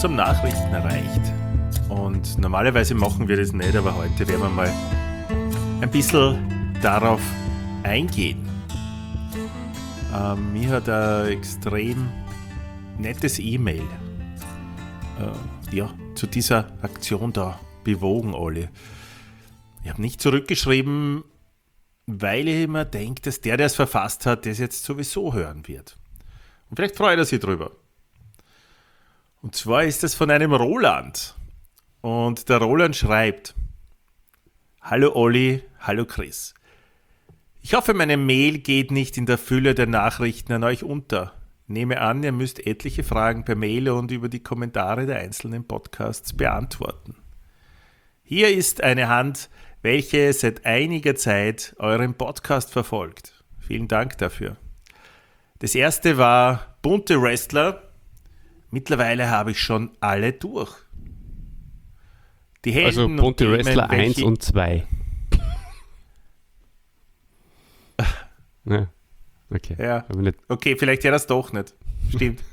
unserem Nachrichtenreich. Und normalerweise machen wir das nicht, aber heute werden wir mal ein bisschen darauf eingehen. Mir hat ein extrem nettes E-Mail zu dieser Aktion da bewogen, Olli. Ich habe nicht zurückgeschrieben, weil ich immer denke, dass der es verfasst hat, das jetzt sowieso hören wird. Und vielleicht freut er sich drüber. Und zwar ist das von einem Roland. Und der Roland schreibt: Hallo Olli, hallo Chris. Ich hoffe, meine Mail geht nicht in der Fülle der Nachrichten an euch unter. Nehme an, ihr müsst etliche Fragen per Mail und über die Kommentare der einzelnen Podcasts beantworten. Hier ist eine Hand, welche seit einiger Zeit euren Podcast verfolgt. Vielen Dank dafür. Das erste war bunte Wrestler. Mittlerweile habe ich schon alle durch. Die Helden also bunte und Wrestler Themen, 1 und 2. Ja, okay. Ja. Okay, vielleicht ja das doch nicht. Stimmt.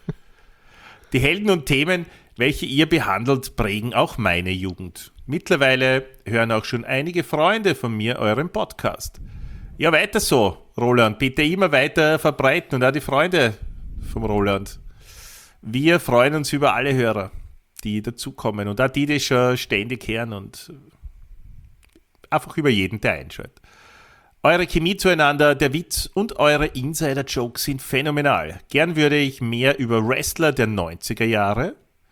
Die Helden und Themen, welche ihr behandelt, prägen auch meine Jugend. Mittlerweile hören auch schon einige Freunde von mir euren Podcast. Ja, weiter so, Roland. Bitte immer weiter verbreiten und auch die Freunde vom Roland. Wir freuen uns über alle Hörer, die dazukommen und auch die schon ständig hören und einfach über jeden, der einschaltet. Eure Chemie zueinander, der Witz und eure Insider-Jokes sind phänomenal. Gern würde ich mehr über Wrestler der 90er Jahre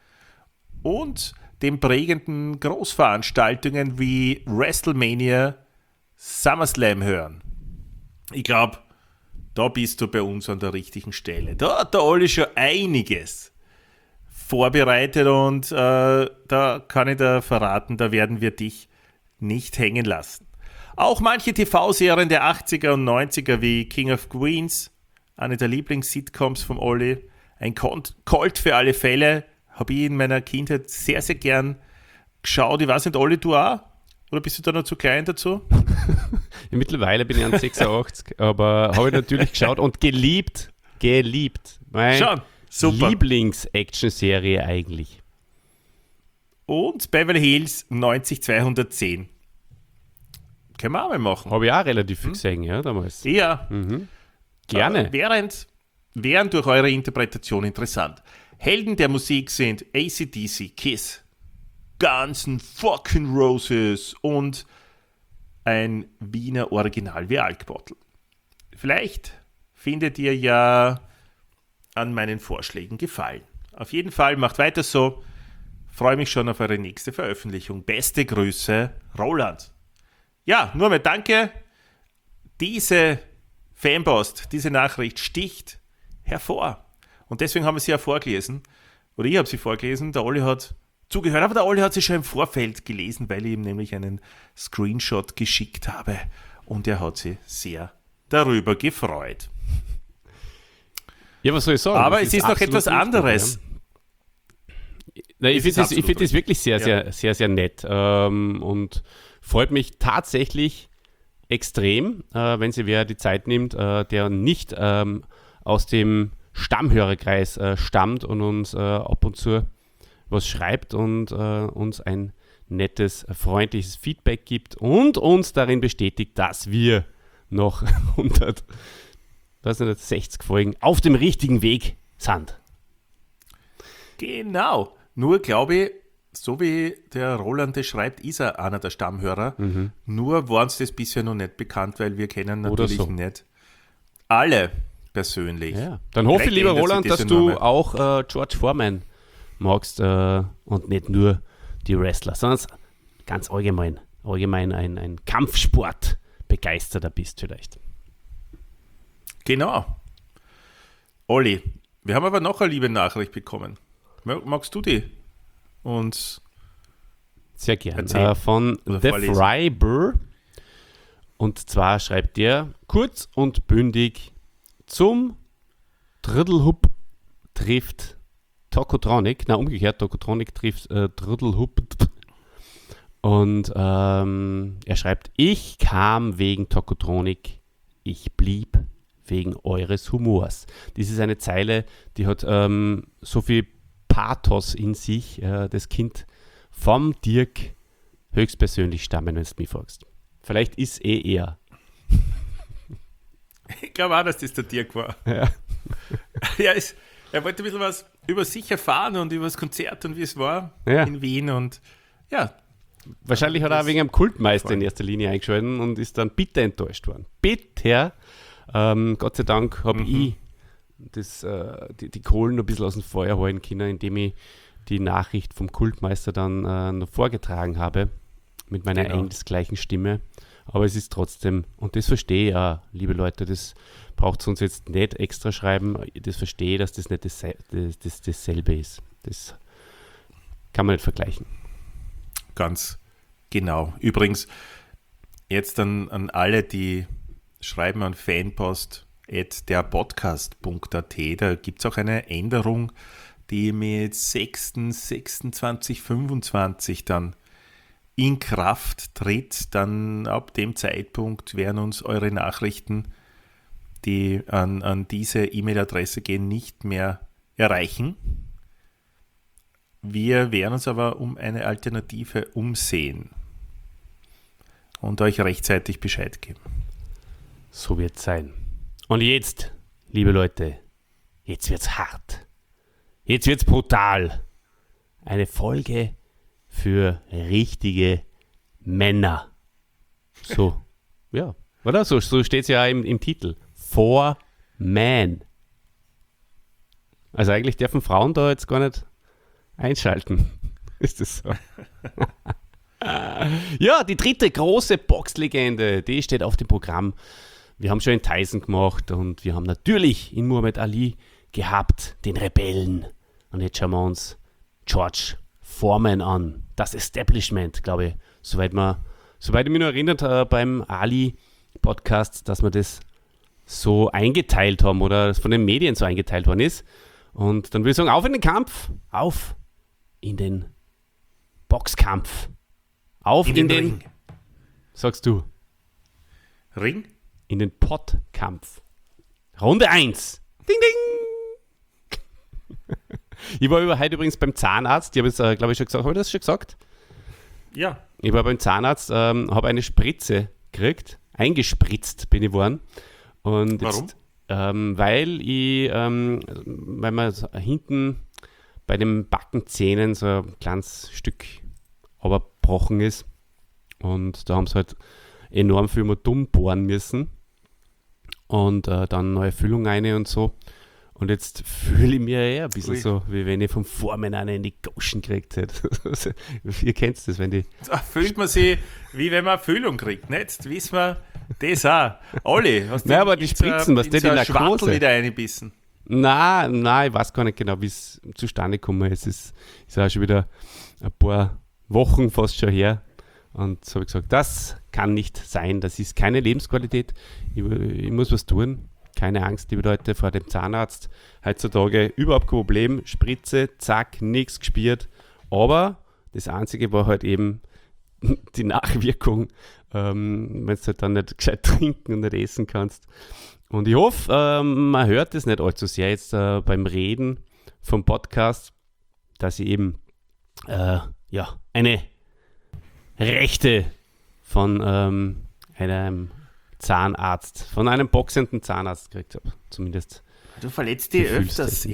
und den prägenden Großveranstaltungen wie WrestleMania, SummerSlam hören. Ich glaube, da bist du bei uns an der richtigen Stelle. Da hat der Olli schon einiges vorbereitet und da kann ich dir verraten, da werden wir dich nicht hängen lassen. Auch manche TV-Serien der 80er und 90er wie King of Queens, eine der Lieblings-Sitcoms vom Olli, ein Colt für alle Fälle, habe ich in meiner Kindheit sehr, sehr gern geschaut. Ich weiß nicht, Olli, du auch? Oder bist du da noch zu klein dazu? Ja, mittlerweile bin ich an 86, aber habe ich natürlich geschaut und geliebt. Meine Lieblings-Action-Serie eigentlich. Und Beverly Hills 90210. Können wir auch mal machen. Habe ich auch relativ viel gesehen, ja, damals. Ja. Gerne. Wären durch eure Interpretation interessant. Helden der Musik sind AC/DC, Kiss, Guns N' fucking Roses und ein Wiener Original wie Alkbottel. Vielleicht findet ihr ja an meinen Vorschlägen Gefallen. Auf jeden Fall macht weiter so. Freue mich schon auf eure nächste Veröffentlichung. Beste Grüße, Roland. Ja, nur mal danke. Diese Fanpost, diese Nachricht sticht hervor. Und deswegen haben wir sie ja vorgelesen. Oder ich habe sie vorgelesen. Der Olli hat zugehört. Aber der Olli hat sie schon im Vorfeld gelesen, weil ich ihm nämlich einen Screenshot geschickt habe. Und er hat sich sehr darüber gefreut. Ja, was soll ich sagen? Aber es ist noch etwas anderes. Ja. Ich finde das wirklich sehr, sehr, sehr, sehr nett. Und freut mich tatsächlich extrem, wenn sich wer die Zeit nimmt, der nicht aus dem Stammhörerkreis stammt und uns ab und zu was schreibt und uns ein nettes, freundliches Feedback gibt und uns darin bestätigt, dass wir noch 160 Folgen auf dem richtigen Weg sind. Genau. Nur glaube ich, so wie der Roland das schreibt, ist er einer der Stammhörer. Nur war uns das bisher noch nicht bekannt, weil wir kennen natürlich nicht alle persönlich. Ja. Dann hoffe ich, lieber Roland, dass du auch George Foreman magst und nicht nur die Wrestler, sondern ganz allgemein ein Kampfsport-Begeisterter bist vielleicht. Genau. Olli, wir haben aber noch eine liebe Nachricht bekommen. Magst du die uns sehr gerne von The Freiburg. Und zwar schreibt er kurz und bündig: Zum Driddelhup trifft Tokotronic, umgekehrt, Tokotronic trifft Driddelhup. Und er schreibt: Ich kam wegen Tokotronic, ich blieb wegen eures Humors. Das ist eine Zeile, die hat so viel Pathos in sich, das Kind vom Dirk höchstpersönlich stammen, wenn du mich fragst. Vielleicht ist er. Ich glaube auch, dass das der Dirk war. Ja. Ja, er wollte ein bisschen was über sich erfahren und über das Konzert und wie es war in Wien und ja. Wahrscheinlich hat er auch wegen einem Kultmeister in erster Linie eingeschaltet und ist dann bitter enttäuscht worden. Bitter. Gott sei Dank habe ich die Kohlen ein bisschen aus dem Feuer holen können, indem ich die Nachricht vom Kultmeister dann noch vorgetragen habe mit meiner engelsgleichen Stimme. Aber es ist trotzdem, und das verstehe ich ja, liebe Leute, das braucht es uns jetzt nicht extra schreiben, das verstehe ich, dass das nicht dasselbe ist. Das kann man nicht vergleichen. Ganz genau. Übrigens, jetzt an alle, die schreiben an fanpost@derpodcast.at, da gibt es auch eine Änderung, die mit 6.26.25 dann in Kraft tritt. Dann ab dem Zeitpunkt werden uns eure Nachrichten, die an diese E-Mail-Adresse gehen, nicht mehr erreichen. Wir werden uns aber um eine Alternative umsehen und euch rechtzeitig Bescheid geben. So wird es sein. Und jetzt, liebe Leute, jetzt wird's hart. Jetzt wird's brutal. Eine Folge für richtige Männer. So, ja, oder? So steht es ja im Titel. For Man. Also eigentlich dürfen Frauen da jetzt gar nicht einschalten. Ist das so? Ja, die dritte große Boxlegende, die steht auf dem Programm. Wir haben schon in Tyson gemacht und wir haben natürlich in Muhammad Ali gehabt, den Rebellen. Und jetzt schauen wir uns George Foreman an. Das Establishment, glaube ich, soweit ich mich noch erinnert beim Ali-Podcast, dass wir das so eingeteilt haben oder von den Medien so eingeteilt worden ist. Und dann würde ich sagen, auf in den Kampf, auf in den Boxkampf, auf in den Ring. Sagst du? Ring? In den Pottkampf. Runde 1. Ding, ding. Ich war heute übrigens beim Zahnarzt. Ich habe es, glaube ich, schon gesagt. Habe ich das schon gesagt? Ja. Ich war beim Zahnarzt, habe eine Spritze gekriegt. Eingespritzt bin ich worden. Und warum? Jetzt, weil man hinten bei den Backenzähnen so ein kleines Stück abgebrochen ist. Und da haben sie halt enorm viel mal dumm bohren müssen. Und dann neue Füllung rein und so. Und jetzt fühle ich mich eher ein bisschen so, wie wenn ich vom Foreman eine in die Goschen gekriegt hätte. Ihr kennt das, wenn die... Da fühlt man sich, wie wenn man eine Füllung kriegt. Nicht? Jetzt wissen wir das auch. Alle. Nein, aber die Spritzen, was die Narkose... wieder reinbissen. Nein, ich weiß gar nicht genau, wie es zustande gekommen ist. Es ist auch schon wieder ein paar Wochen fast schon her. Und so habe ich gesagt, das kann nicht sein. Das ist keine Lebensqualität. Ich muss was tun. Keine Angst, liebe Leute, vor dem Zahnarzt. Heutzutage überhaupt kein Problem. Spritze, zack, nichts gespürt. Aber das Einzige war halt eben die Nachwirkung, wenn du halt dann nicht gescheit trinken und nicht essen kannst. Und ich hoffe, man hört das nicht allzu sehr jetzt beim Reden vom Podcast, dass ich eben eine Rechte von einem Zahnarzt, von einem boxenden Zahnarzt gekriegt habe. Zumindest. Du verletzt dich öfters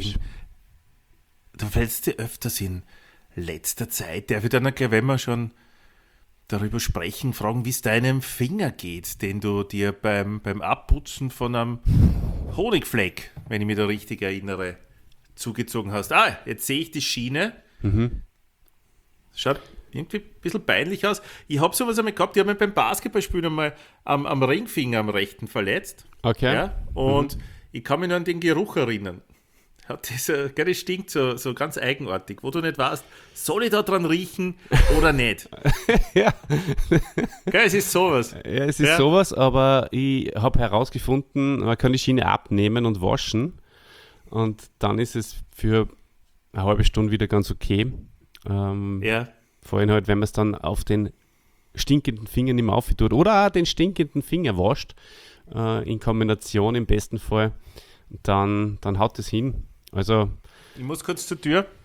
in letzter Zeit. Darf ich dann gleich, wenn wir schon darüber sprechen, fragen, wie es deinem Finger geht, den du dir beim Abputzen von einem Honigfleck, wenn ich mich da richtig erinnere, zugezogen hast. Jetzt sehe ich die Schiene. Mhm. Schaut irgendwie ein bisschen peinlich aus. Ich habe sowas einmal gehabt, ich habe mich beim Basketballspielen einmal am Ringfinger am rechten verletzt. Okay. Ja, und ich kann mich noch an den Geruch erinnern. Das stinkt so ganz eigenartig, wo du nicht weißt, soll ich da dran riechen oder nicht? Ja. Gell, es ist sowas. Ja, es ist sowas, aber ich habe herausgefunden, man kann die Schiene abnehmen und waschen und dann ist es für eine halbe Stunde wieder ganz okay. Vor allem halt, wenn man es dann auf den stinkenden Finger nicht mehr auftut oder auch den stinkenden Finger wascht, in Kombination im besten Fall, dann haut es hin. Also, ich muss kurz zur Tür.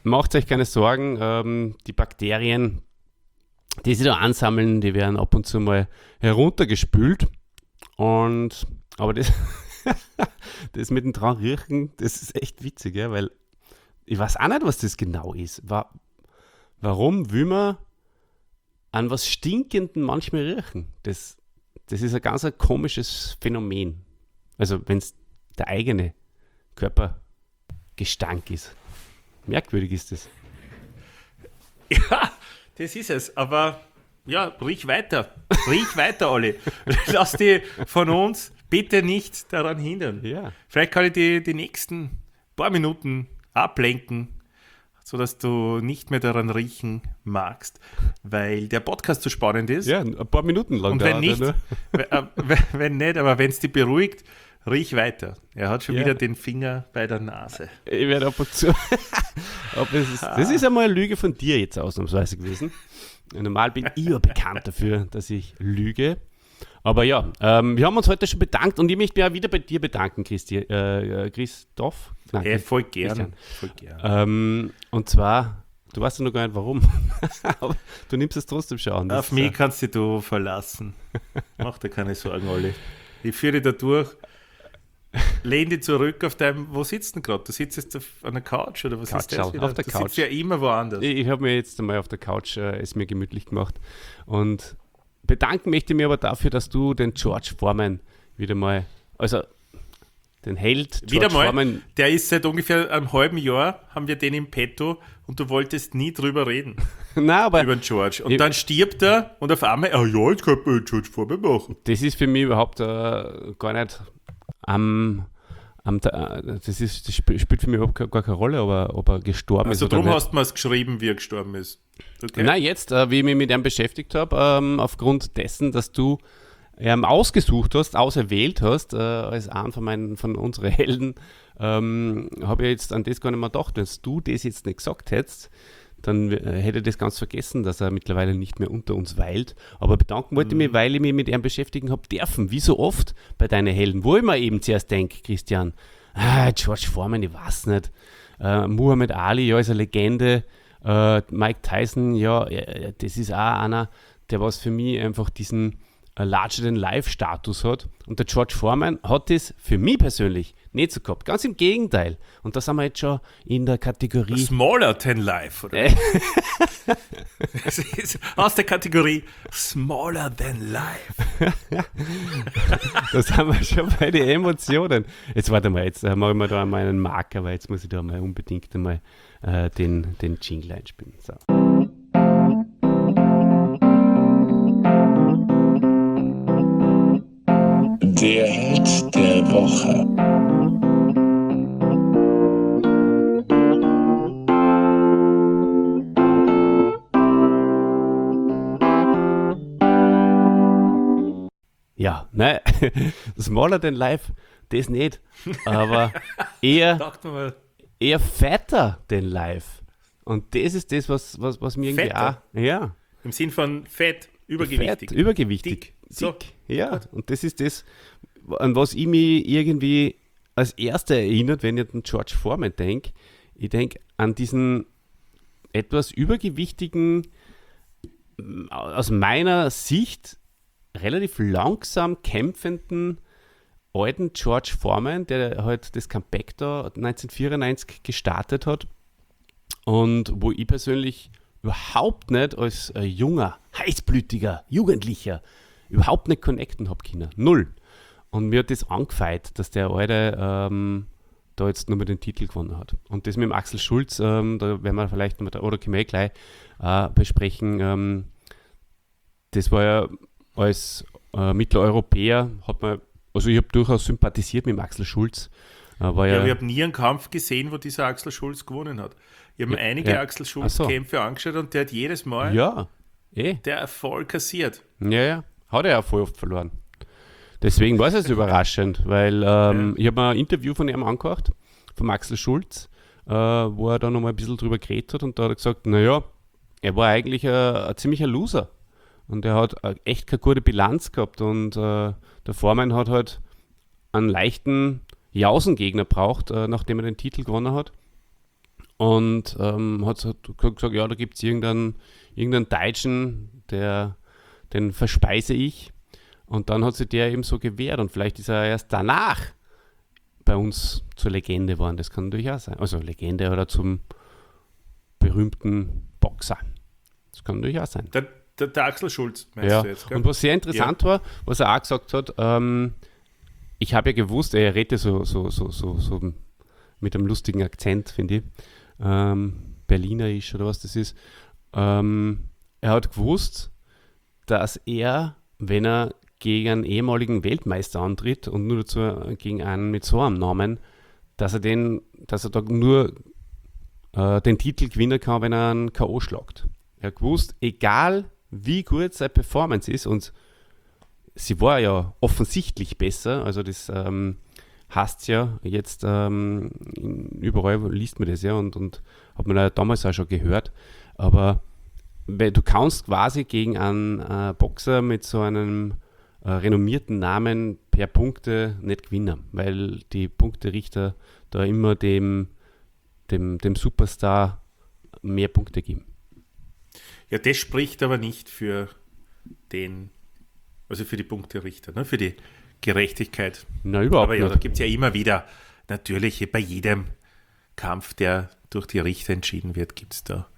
macht euch keine Sorgen, die Bakterien, die sich da ansammeln, die werden ab und zu mal heruntergespült. Aber das, das mit dem dran riechen, das ist echt witzig, ja, weil ich weiß auch nicht, was das genau ist. Warum will man an was Stinkenden manchmal riechen? Das ist ein ganz komisches Phänomen. Also wenn es der eigene Körpergestank ist. Merkwürdig ist das. Ja, das ist es. Aber ja, riech weiter. Riech weiter, Olli. Lass dich von uns bitte nicht daran hindern. Ja. Vielleicht kann ich die nächsten paar Minuten ablenken, sodass du nicht mehr daran riechen magst, weil der Podcast so spannend ist. Ja, ein paar Minuten lang. Und wenn nicht, wenn nicht, aber wenn es dich beruhigt, riech weiter. Er hat schon wieder den Finger bei der Nase. Ich werde ab und zu. Das ist einmal eine Lüge von dir jetzt ausnahmsweise gewesen. Normal bin ich ja bekannt dafür, dass ich lüge. Aber ja, wir haben uns heute schon bedankt und ich möchte mich auch wieder bei dir bedanken, Christoph. Nein, voll gern. Und zwar, du weißt ja noch gar nicht warum, aber du nimmst es trotzdem schon an. Auf mich kannst du verlassen. Mach dir keine Sorgen, Olli. Ich führe dich da durch. Lehn dich zurück auf deinem, wo sitzt du denn gerade? Du sitzt jetzt auf einer Couch oder was ist das wieder? Auf der Couch. Du sitzt ja immer woanders. Ich habe mir jetzt einmal auf der Couch es mir gemütlich gemacht und bedanken möchte ich mich aber dafür, dass du den George Foreman wieder mal, also den Held George wieder mal, Foreman. Der ist seit ungefähr einem halben Jahr, haben wir den im Petto und du wolltest nie drüber reden. Nein, aber über den George. Und dann stirbt er und auf einmal, jetzt kann man George Foreman machen. Das ist für mich überhaupt gar nicht das spielt für mich überhaupt gar keine Rolle, ob er gestorben ist. Also darum hast du mir es geschrieben, wie er gestorben ist. Okay. Nein, jetzt, wie ich mich mit ihm beschäftigt habe, aufgrund dessen, dass du ausgesucht hast, auserwählt hast, als einen von unseren Helden, habe ich jetzt an das gar nicht mehr gedacht. Wenn du das jetzt nicht gesagt hättest, dann hätte ich das ganz vergessen, dass er mittlerweile nicht mehr unter uns weilt. Aber bedanken wollte ich mich, weil ich mich mit ihm beschäftigen habe dürfen, wie so oft bei deinen Helden, wo ich mir eben zuerst denke, Christian, George Foreman, ich weiß nicht, Muhammad Ali, ja, ist eine Legende, Mike Tyson, ja, das ist auch einer, der was für mich einfach diesen Larger-than-Life-Status hat. Und der George Foreman hat das für mich persönlich nicht so gehabt. Ganz im Gegenteil. Und da sind wir jetzt schon in der Kategorie... Smaller than life, oder? Das ist aus der Kategorie Smaller than life. Da sind wir schon bei den Emotionen. Jetzt warte mal, jetzt mache ich mir da einmal einen Marker, weil jetzt muss ich da mal unbedingt einmal den Jingle einspielen. So. Der Held der Woche. Ja, nein, smaller than life, das nicht, aber eher fetter than life. Und das ist das, was mir irgendwie auch... Ja. Im Sinn von fett, übergewichtig. Fett, übergewichtig. Dick. So. Ja, und das ist das, an was ich mich irgendwie als Erster erinnert, wenn ich an George Foreman denke. Ich denke an diesen etwas übergewichtigen, aus meiner Sicht relativ langsam kämpfenden alten George Foreman, der halt das Comeback da 1994 gestartet hat und wo ich persönlich überhaupt nicht als junger, heißblütiger Jugendlicher überhaupt nicht connecten habe können. Null. Und mir hat das angefeit, dass der Alte da jetzt nur mal den Titel gewonnen hat. Und das mit dem Axel Schulz, da werden wir vielleicht oder können wir gleich besprechen. Das war ja als Mitteleuropäer, also ich habe durchaus sympathisiert mit dem Axel Schulz. Ich habe nie einen Kampf gesehen, wo dieser Axel Schulz gewonnen hat. Ich habe mir einige Axel Schulz-Kämpfe angeschaut und der hat jedes Mal der Erfolg kassiert. Ja. Hat er ja voll oft verloren. Deswegen war es jetzt überraschend, weil ich habe mir ein Interview von ihm angehört, von Axel Schulz, wo er da nochmal ein bisschen drüber geredet hat und da hat er gesagt, naja, er war eigentlich ein ziemlicher Loser und er hat echt keine gute Bilanz gehabt und der Foreman hat halt einen leichten Jausengegner braucht, nachdem er den Titel gewonnen hat und hat gesagt, ja, da gibt es irgendeinen Deutschen, den verspeise ich. Und dann hat sich der eben so gewehrt und vielleicht ist er erst danach bei uns zur Legende geworden. Das kann natürlich auch sein. Also Legende oder zum berühmten Boxer. Das kann natürlich auch sein. Der Axel Schulz, meinst du jetzt, gell? Und was sehr interessant war, was er auch gesagt hat, ich habe ja gewusst, er redet so mit einem lustigen Akzent, finde ich, Berlinerisch oder was das ist. Er hat gewusst, dass er, wenn er gegen einen ehemaligen Weltmeister antritt und nur dazu gegen einen mit so einem Namen, dass er da nur den Titel gewinnen kann, wenn er einen K.O. schlagt. Er hat gewusst, egal wie gut seine Performance ist, und sie war ja offensichtlich besser, also das heißt ja jetzt überall liest man das ja und hat man ja damals auch schon gehört, aber du kannst quasi gegen einen Boxer mit so einem renommierten Namen per Punkte nicht gewinnen, weil die Punkterichter da immer dem Superstar mehr Punkte geben. Ja, das spricht aber nicht für die Punkterichter, ne? Für die Gerechtigkeit. Na, überhaupt aber ja, nicht. da gibt es ja immer wieder, natürlich bei jedem Kampf, der durch die Richter entschieden wird, gibt es da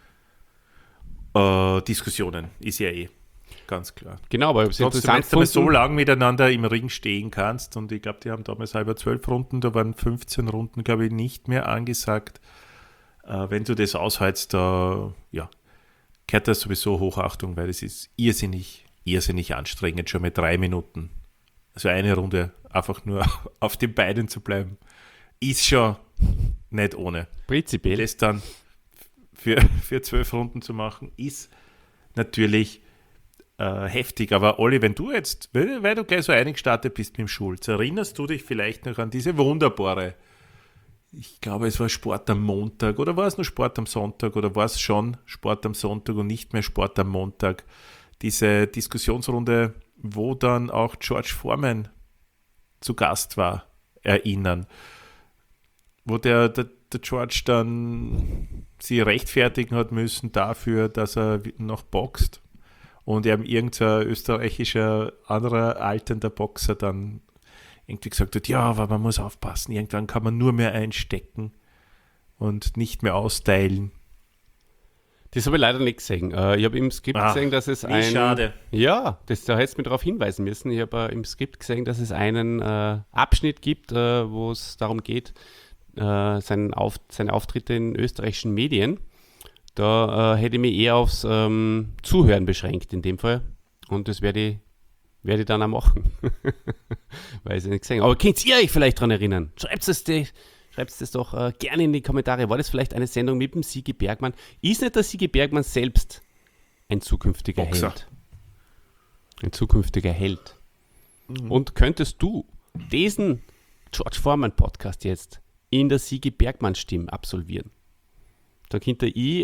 Diskussionen, ist ja ganz klar. Genau, aber trotzdem, wenn du so lange miteinander im Ring stehen kannst, und ich glaube, die haben damals über 12 Runden, da waren 15 Runden, glaube ich, nicht mehr angesagt. Wenn du das aushältst, da gehört das sowieso Hochachtung, weil es ist irrsinnig anstrengend, schon mit 3 Minuten. Also eine Runde einfach nur auf den Beinen zu bleiben, ist schon nicht ohne. Prinzipiell. Das dann für 12 Runden zu machen, ist natürlich heftig. Aber Olli, wenn du jetzt, weil du gleich so eingestartet bist mit dem Schulz, erinnerst du dich vielleicht noch an diese wunderbare, ich glaube, es war Sport am Montag, oder war es nur Sport am Sonntag, oder war es schon Sport am Sonntag und nicht mehr Sport am Montag, diese Diskussionsrunde, wo dann auch George Foreman zu Gast war, erinnern. Wo der George dann sie rechtfertigen hat müssen dafür, dass er noch boxt, und eben irgendein österreichischer anderer alternder Boxer dann irgendwie gesagt hat, ja, aber man muss aufpassen, irgendwann kann man nur mehr einstecken und nicht mehr austeilen. Das habe ich leider nicht gesehen. Ich habe im Skript gesehen, dass es schade. Ja, da hättest du mir darauf hinweisen müssen. Ich habe im Skript gesehen, dass es einen Abschnitt gibt, wo es darum geht, seine Auftritte in österreichischen Medien. Da hätte ich mich eher aufs Zuhören beschränkt in dem Fall. Und das werde ich dann auch machen. Weil ich es nicht gesehen habe. Aber könnt ihr euch vielleicht daran erinnern? Schreibt es doch gerne in die Kommentare. War das vielleicht eine Sendung mit dem Sigi Bergmann? Ist nicht der Sigi Bergmann selbst ein zukünftiger Boxer. Held? Ein zukünftiger Held. Mhm. Und könntest du diesen George Foreman Podcast jetzt in der Sigi Bergmann Stimme absolvieren? Da könnte ich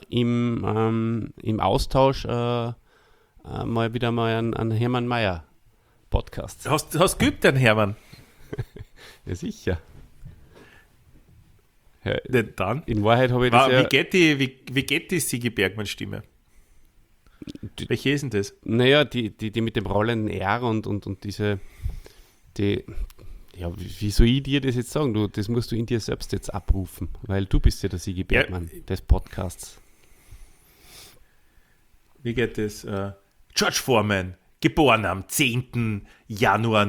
im Austausch mal wieder einen Hermann Mayer Podcast. Hast du geübt, den Hermann? Ja, sicher. Ja, dann? In Wahrheit habe ich das wie geht die Sigi Bergmann Stimme? Welche ist denn das? Naja, die mit dem rollenden R und diese, ja, wie soll ich dir das jetzt sagen? Das musst du in dir selbst jetzt abrufen, weil du bist ja der Sigi Bergmann des Podcasts. Wie geht das? George Foreman, geboren am 10. Januar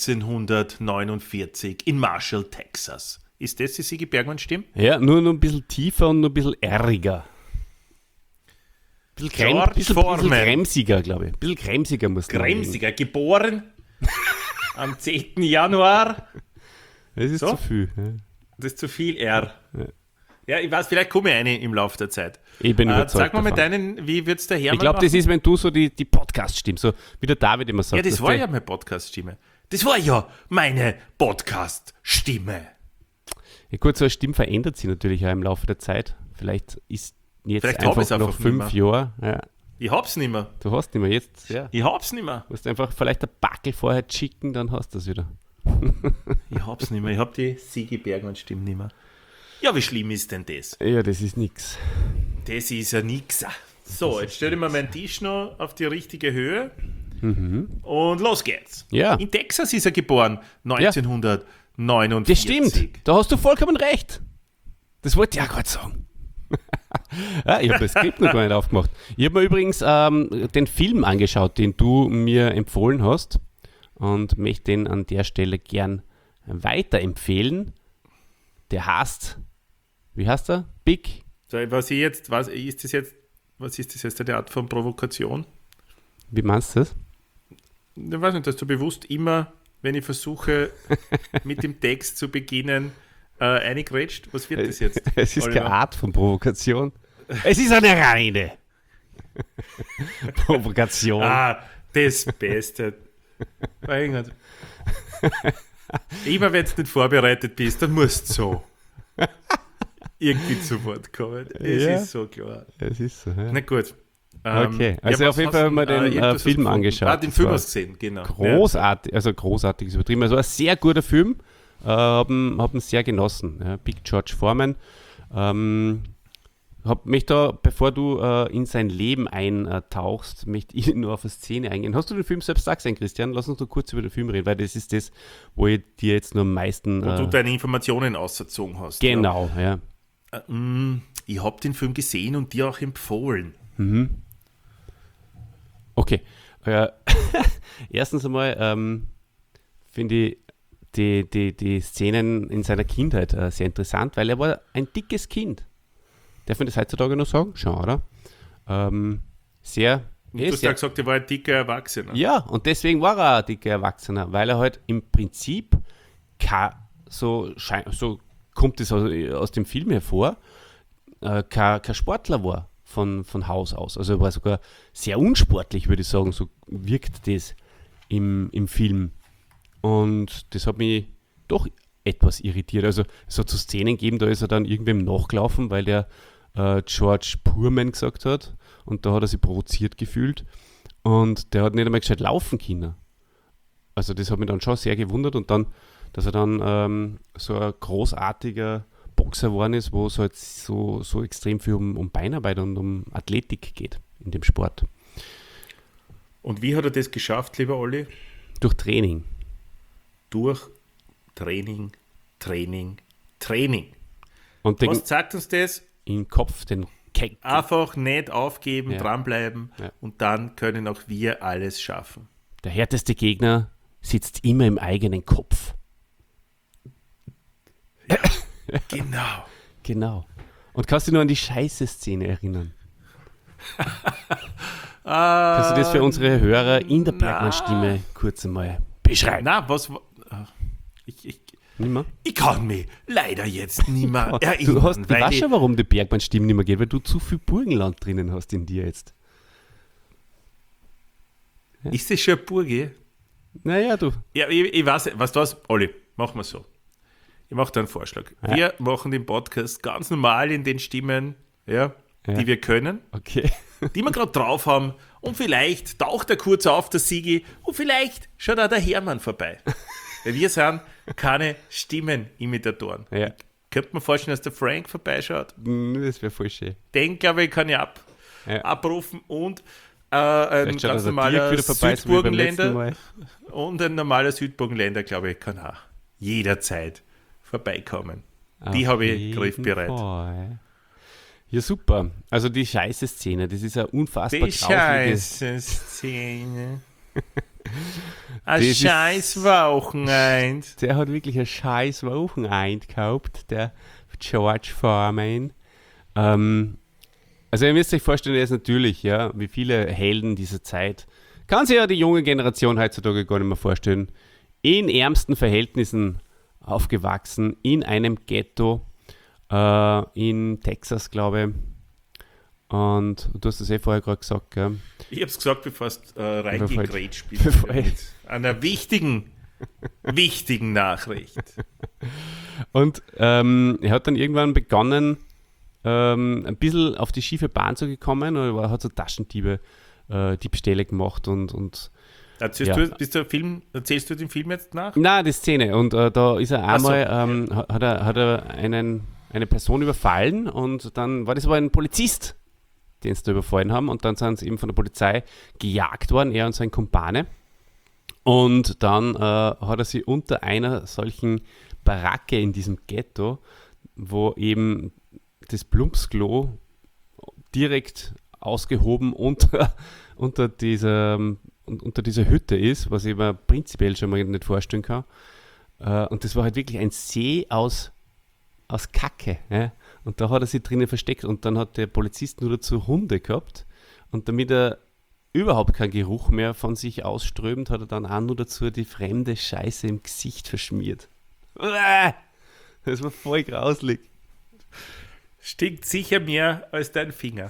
1949 in Marshall, Texas. Ist das die Sigi Bergmann-Stimme? Ja, nur ein bisschen tiefer und nur ein bisschen ärriger. Bisschen kremsiger, glaube ich. Ein bisschen kremsiger muss man Kremsiger, geboren am 10. Januar. Das ist zu viel. Ja. Das ist zu viel R. Ja, ich weiß, vielleicht komme ich eine im Laufe der Zeit. Ich bin überzeugt Sag mal mit deinen, wie wird es der Hermann Ich glaube, das ist, wenn du so die Podcast-Stimme, so wie der David immer sagt. Ja, das war ja meine Podcast-Stimme. Das war ja meine Podcast-Stimme. Ja gut, so eine Stimme verändert sich natürlich auch im Laufe der Zeit. Vielleicht ist jetzt einfach noch 5 Jahre. Ja. Ich hab's nicht mehr. Du hast nicht mehr jetzt. Ja. Ich hab's nicht mehr. Du musst einfach vielleicht ein Backel vorher schicken, dann hast du das wieder. Ich hab's nicht mehr. Ich hab die Sigi Bergmann-Stimme nicht mehr. Ja, wie schlimm ist denn das? Ja, das ist nix. Das ist ja nix. So, jetzt stelle ich mir meinen Tisch noch auf die richtige Höhe und los geht's. Ja. In Texas ist er geboren, 1949. Das stimmt, da hast du vollkommen recht. Das wollte ich auch gerade sagen. Ja, ich habe das Skript noch gar nicht aufgemacht. Ich habe mir übrigens den Film angeschaut, den du mir empfohlen hast und möchte den an der Stelle gern weiterempfehlen. Der heißt, wie heißt er? Big? So, was ist das jetzt eine Art von Provokation? Wie meinst du das? Ich weiß nicht, dass du bewusst immer, wenn ich versuche, mit dem Text zu beginnen, eingrätscht. Was wird das jetzt? Es ist keine Art von Provokation. Es ist eine reine Provokation. Das Beste. Mein Gott. Immer wenn du nicht vorbereitet bist, dann musst du so irgendwie zu Wort kommen. Es ist so klar. Es ist so, ja. Na gut. Okay, also auf jeden Fall haben wir den Film angeschaut. Den Film hast du gesehen, genau. Großartig, also großartig ist übertrieben. Also ein sehr guter Film, haben sehr genossen. Ja. Big George Foreman. Hab mich da, bevor du in sein Leben eintauchst, möchte ich nur auf eine Szene eingehen. Hast du den Film selbst auch gesehen, Christian? Lass uns nur kurz über den Film reden, weil das ist das, wo ich dir jetzt nur am meisten... Wo du deine Informationen ausgezogen hast. Genau, ja. Ich habe den Film gesehen und dir auch empfohlen. Okay. Erstens einmal finde ich die Szenen in seiner Kindheit sehr interessant, weil er war ein dickes Kind. Darf man das heutzutage noch sagen? Schon, oder? Sehr. Du hast ja gesagt, er war ein dicker Erwachsener. Ja, und deswegen war er ein dicker Erwachsener, weil er halt im Prinzip so kommt es aus dem Film hervor, kein Sportler war von Haus aus. Also er war sogar sehr unsportlich, würde ich sagen. So wirkt das im Film. Und das hat mich doch etwas irritiert. Also es hat so Szenen gegeben, da ist er dann irgendwem nachgelaufen, weil der George Pullman gesagt hat, und da hat er sich provoziert gefühlt, und der hat nicht einmal gescheit laufen können. Also das hat mich dann schon sehr gewundert, und dann, dass er dann so ein großartiger Boxer geworden ist, wo es halt so extrem viel um Beinarbeit und um Athletik geht in dem Sport. Und wie hat er das geschafft, lieber Olli? Durch Training. Durch Training. Und was sagt uns das? Im Kopf den Keck. Einfach nicht aufgeben, dranbleiben, und dann können auch wir alles schaffen. Der härteste Gegner sitzt immer im eigenen Kopf. Ja, Genau. Und kannst du dich nur an die Scheiße-Szene erinnern? Kannst du das für unsere Hörer in der Bergmann-Stimme kurz einmal beschreiben? Na, was... Ich kann mich leider jetzt nicht mehr erinnern. Du weißt schon, warum die Bergmann-Stimme nicht mehr geht, weil du zu viel Burgenland drinnen hast in dir jetzt. Ja? Ist das schon eine Burge? Naja, du. Ja, ich weiß, was, Olli, machen wir so. Ich mache da einen Vorschlag. Ja. Wir machen den Podcast ganz normal in den Stimmen, die wir können, die wir gerade drauf haben, und vielleicht taucht er kurz auf, der Sigi, und vielleicht schaut auch der Hermann vorbei. Weil wir sind keine Stimmenimitatoren. Ja. Ich könnte mir vorstellen, dass der Frank vorbeischaut. Das wäre voll schön. Den, glaube ich, kann ich abrufen, und ein ganz normaler Südburgenländer und ein normaler Südburgenländer, glaube ich, kann auch jederzeit vorbeikommen. Die habe ich griffbereit. Ja, super. Also die Scheiße-Szene, das ist eine unfassbar grausige... Scheiße-Szene. Ein scheiß Wochenende. Der hat wirklich ein scheiß Wochenende gehabt, der George Foreman. Also ihr müsst euch vorstellen, er ist natürlich, wie viele Helden dieser Zeit, kann sich ja die junge Generation heutzutage gar nicht mehr vorstellen, in ärmsten Verhältnissen aufgewachsen, in einem Ghetto in Texas, glaube ich. Und du hast es vorher gerade gesagt, gell? Ich habe es gesagt, bevor es reingegrätscht bist. Mit einer wichtigen Nachricht. Und er hat dann irgendwann begonnen, ein bisschen auf die schiefe Bahn zu kommen, und er hat so Diebstähle gemacht und Erzählst du den Film jetzt nach? Nein, die Szene. Und da ist er einmal, hat er einen eine Person überfallen und dann war das aber ein Polizist, den sie da überfallen haben und dann sind sie eben von der Polizei gejagt worden, er und sein Kumpane. Und dann hat er sie unter einer solchen Baracke in diesem Ghetto, wo eben das Plumpsklo direkt ausgehoben unter dieser Hütte ist, was ich mir prinzipiell schon mal nicht vorstellen kann. Und das war halt wirklich ein See aus Kacke. Ja? Und da hat er sich drinnen versteckt und dann hat der Polizist nur dazu Hunde gehabt und damit er überhaupt keinen Geruch mehr von sich ausströmt, hat er dann auch nur dazu die fremde Scheiße im Gesicht verschmiert. Das war voll grauslig. Stinkt sicher mehr als dein Finger.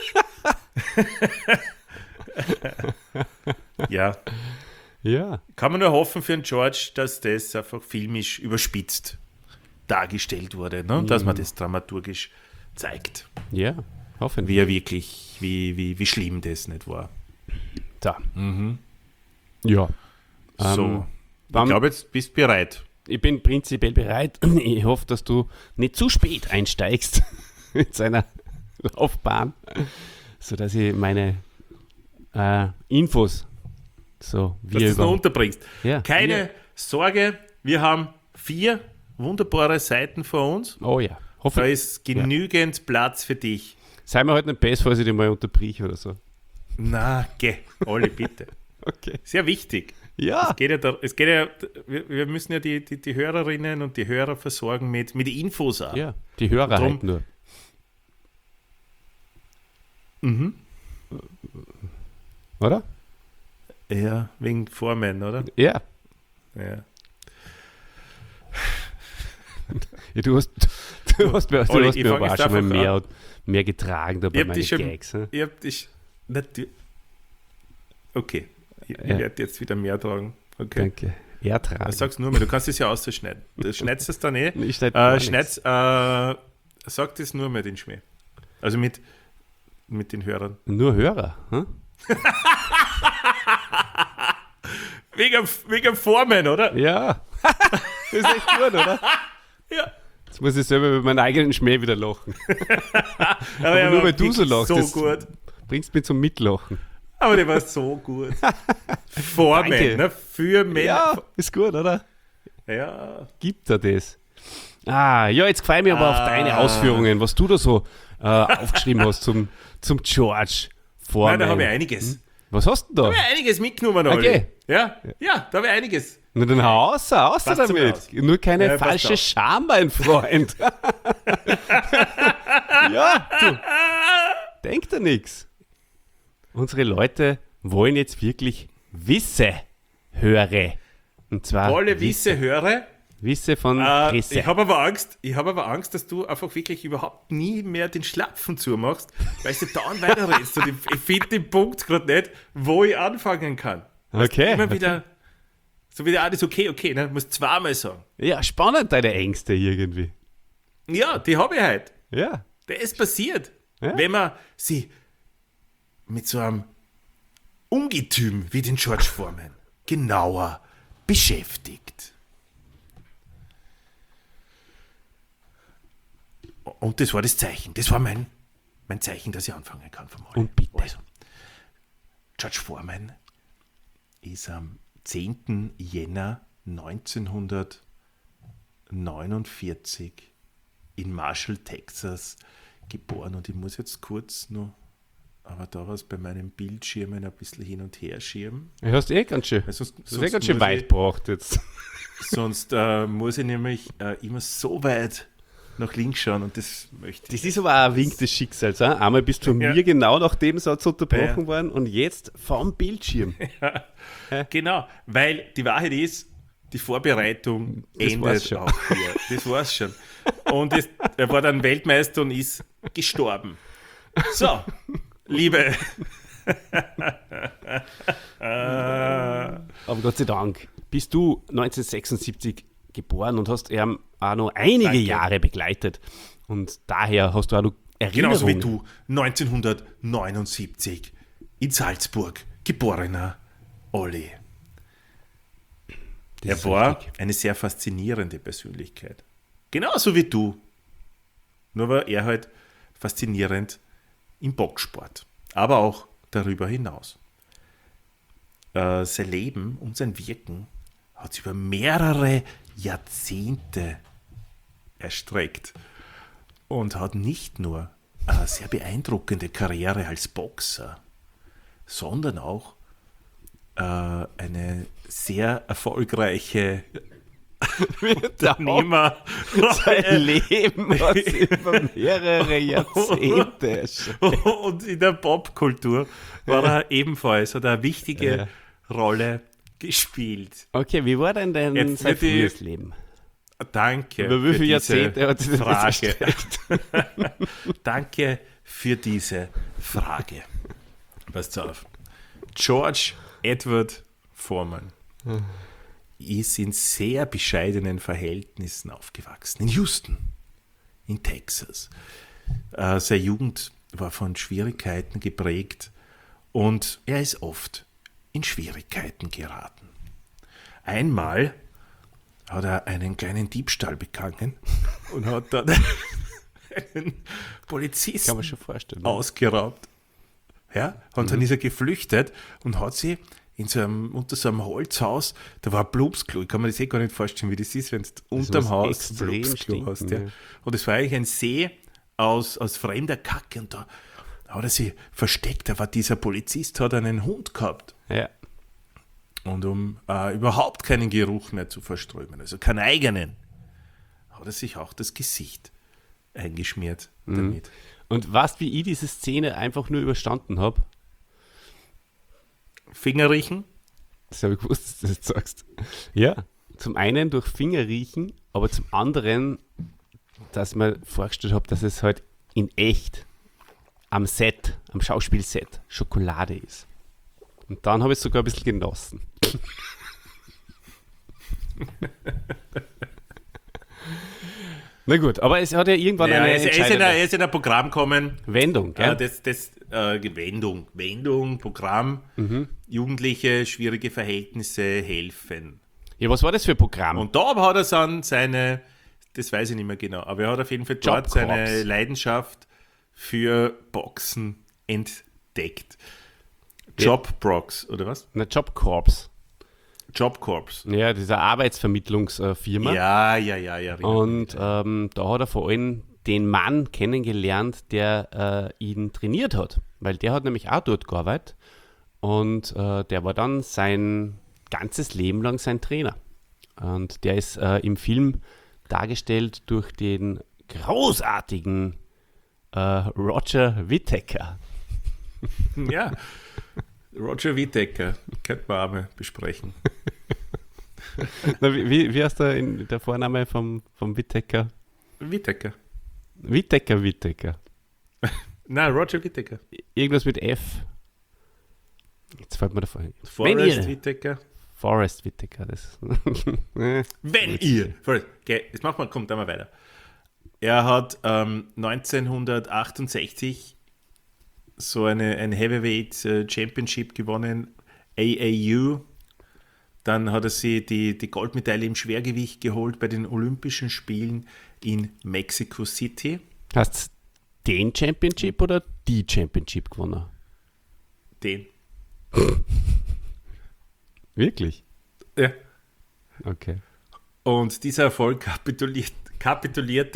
Ja. Ja. Kann man nur hoffen für den George, dass das einfach filmisch überspitzt dargestellt wurde, ne? Dass man das dramaturgisch zeigt. Ja, hoffentlich. Wie er wirklich, wie schlimm das nicht war. Da. Ja. So. Ich glaube, jetzt bist du bereit. Ich bin prinzipiell bereit. Ich hoffe, dass du nicht zu spät einsteigst mit seiner Laufbahn, sodass ich meine Infos so dass du es noch unterbringst. Ja, Keine Sorge, wir haben 4 wunderbare Seiten vor uns. Oh ja. Da ist genügend Platz für dich. Sei mir halt nicht besser, falls ich dich mal unterbrich oder so. Na, geh, Olli, bitte. Okay. Sehr wichtig. Ja. Wir müssen ja die Hörerinnen und die Hörer versorgen mit Infos auch. Ja, die Hörer drum, halt nur. Oder? Ja, wegen Foreman, oder? Ja. Ja. Ja, du hast mir aber auch schon mal mehr getragen da bei meinen Gags. Ne? Ich hab dich natürlich. Okay, ich werde jetzt wieder mehr tragen. Okay. Danke. Ertragen. Sag's nur mal, du kannst es ja ausschneiden. Du schneidest es dann eh. Ich sag das nur mal den Schmäh. Also mit den Hörern. Nur Hörer? Hm? wegen Formen, oder? Ja. Das ist echt gut, oder? Ja. Jetzt muss ich selber über meinen eigenen Schmäh wieder lachen. Aber nur weil du so lachst, so das gut. Bringst mich zum Mitlachen. Aber der war so gut. Formen, ne? Für Männer. Ja, ist gut, oder? Ja. Gibt er das? Ja, jetzt freue ich mich aber auf deine Ausführungen, was du da so aufgeschrieben hast zum George Foreman. Nein, da habe ich einiges. Was hast du da? Da habe ich einiges mitgenommen, Olli. Okay. Ja, da habe ich einiges. Na dann hau außer Passt damit. aus. Nur keine Ja, falsche Scham, mein Freund. Ja, du. Denk da nichts. Unsere Leute wollen jetzt wirklich Wisse höre. Und zwar Wolle Wisse höre. Wisse von Presse. Ich habe aber Angst, dass du einfach wirklich überhaupt nie mehr den Schlapfen zumachst, weil du dauernd weiterredest. Und ich finde den Punkt gerade nicht, wo ich anfangen kann. Okay. Immer wieder, so wie alles okay, ne? Du musst zweimal sagen. Ja, spannend, deine Ängste irgendwie. Ja, die habe ich halt. Ja. Das ist passiert. Ja. Wenn man sie mit so einem Ungetüm wie den George Foreman genauer beschäftigt. Und das war das Zeichen. Das war mein Zeichen, dass ich anfangen kann vom Morgen. Und bitte. Also, George Foreman ist am 10. Jänner 1949 in Marshall, Texas geboren. Und ich muss jetzt kurz noch, aber da war es bei meinen Bildschirmen ein bisschen hin und her schieben. Du hast ganz schön, Sonst ganz schön weit gebracht jetzt. Sonst muss ich nämlich immer so weit nach links schauen und das möchte ich. Das ist aber auch ein Wink des Schicksals. Hein? Einmal bist du von mir genau nach dem Satz unterbrochen worden und jetzt vom Bildschirm. Genau, weil die Wahrheit ist, die Vorbereitung endet auch hier. Das war's schon. Und er war dann Weltmeister und ist gestorben. So, liebe. Aber Gott sei Dank bist du 1976 geboren und hast auch noch einige Jahre begleitet. Und daher hast du auch noch Erinnerungen. Genauso wie du 1979 in Salzburg geborener Olli. Er war eine sehr faszinierende Persönlichkeit. Genauso wie du. Nur war er halt faszinierend im Boxsport, aber auch darüber hinaus. Sein Leben und sein Wirken hat sich über mehrere Jahrzehnte erstreckt und hat nicht nur eine sehr beeindruckende Karriere als Boxer, sondern auch eine sehr erfolgreiche Unternehmer. Sein Leben hat sich über mehrere Jahrzehnte und in der Popkultur war er ebenfalls, hat er eine wichtige Rolle gespielt. Okay, wie war denn sein frühes Leben? Danke. Über wie viele Jahrzehnte hat sich das Frage. erstreckt? Danke für diese Frage. Passt auf. George Edward Foreman ist in sehr bescheidenen Verhältnissen aufgewachsen. In Houston, in Texas. Seine Jugend war von Schwierigkeiten geprägt und er ist oft in Schwierigkeiten geraten. Einmal hat er einen kleinen Diebstahl begangen und hat dann einen Polizisten Kann man schon vorstellen, ausgeraubt. Ja? Und dann ist er geflüchtet und hat sie unter so einem Holzhaus, da war ein Blubsklo. Ich kann mir das gar nicht vorstellen, wie das ist, wenn du unterm Haus ein Blubsklo hast. Ja. Und es war eigentlich ein See aus fremder Kacke und da hat er sich versteckt. Da war dieser Polizist, hat einen Hund gehabt. Ja. Und um überhaupt keinen Geruch mehr zu verströmen, also keinen eigenen, hat er sich auch das Gesicht eingeschmiert damit. Und weißt, wie ich diese Szene einfach nur überstanden habe? Finger riechen? Das habe ich gewusst, dass du das jetzt sagst. Ja, zum einen durch Finger riechen, aber zum anderen, dass ich mir vorgestellt habe, dass es halt in echt am Set, am Schauspielset Schokolade ist. Und dann habe ich es sogar ein bisschen genossen. Na gut, aber es hat ja irgendwann eine entscheidende er ist in ein Programm gekommen. Wendung, gell? Wendung, Programm. Jugendliche, schwierige Verhältnisse helfen. Ja, was war das für ein Programm? Und da hat er dann seine, das weiß ich nicht mehr genau, aber er hat auf jeden Fall dort seine Leidenschaft für Boxen entdeckt. Jobprox, oder was? Na, Jobcorps. Jobcorps. Ja, dieser Arbeitsvermittlungsfirma. Ja. Und da hat er vor allem den Mann kennengelernt, der ihn trainiert hat. Weil der hat nämlich auch dort gearbeitet. Und der war dann sein ganzes Leben lang sein Trainer. Und der ist im Film dargestellt durch den großartigen Roger Whittaker. Ja, Roger Whittaker, könnte man auch mal besprechen. Na, wie heißt der Vorname vom Whittaker? Whittaker. Whittaker. Nein, Roger Whittaker. Irgendwas mit F. Jetzt fällt mir davon ein. Forrest Whittaker. Forrest Whittaker, das. Wenn ihr. Okay, jetzt kommt da mal weiter. Er hat 1968 so ein Heavyweight Championship gewonnen, AAU. Dann hat er sich die Goldmedaille im Schwergewicht geholt bei den Olympischen Spielen in Mexico City. Hast du den Championship oder die Championship gewonnen? Den. Wirklich? Ja. Okay. Und dieser Erfolg katapultierte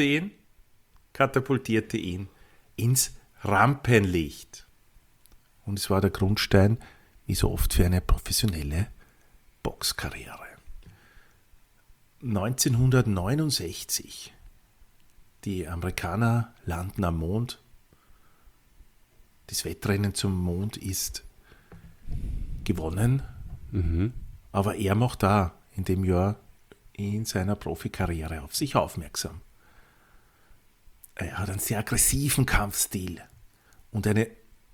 ihn ins Rampenlicht. Und es war der Grundstein, wie so oft, für eine professionelle Boxkarriere. 1969. Die Amerikaner landen am Mond. Das Wettrennen zum Mond ist gewonnen. Aber er macht da in dem Jahr in seiner Profikarriere auf sich aufmerksam. Er hat einen sehr aggressiven Kampfstil und eine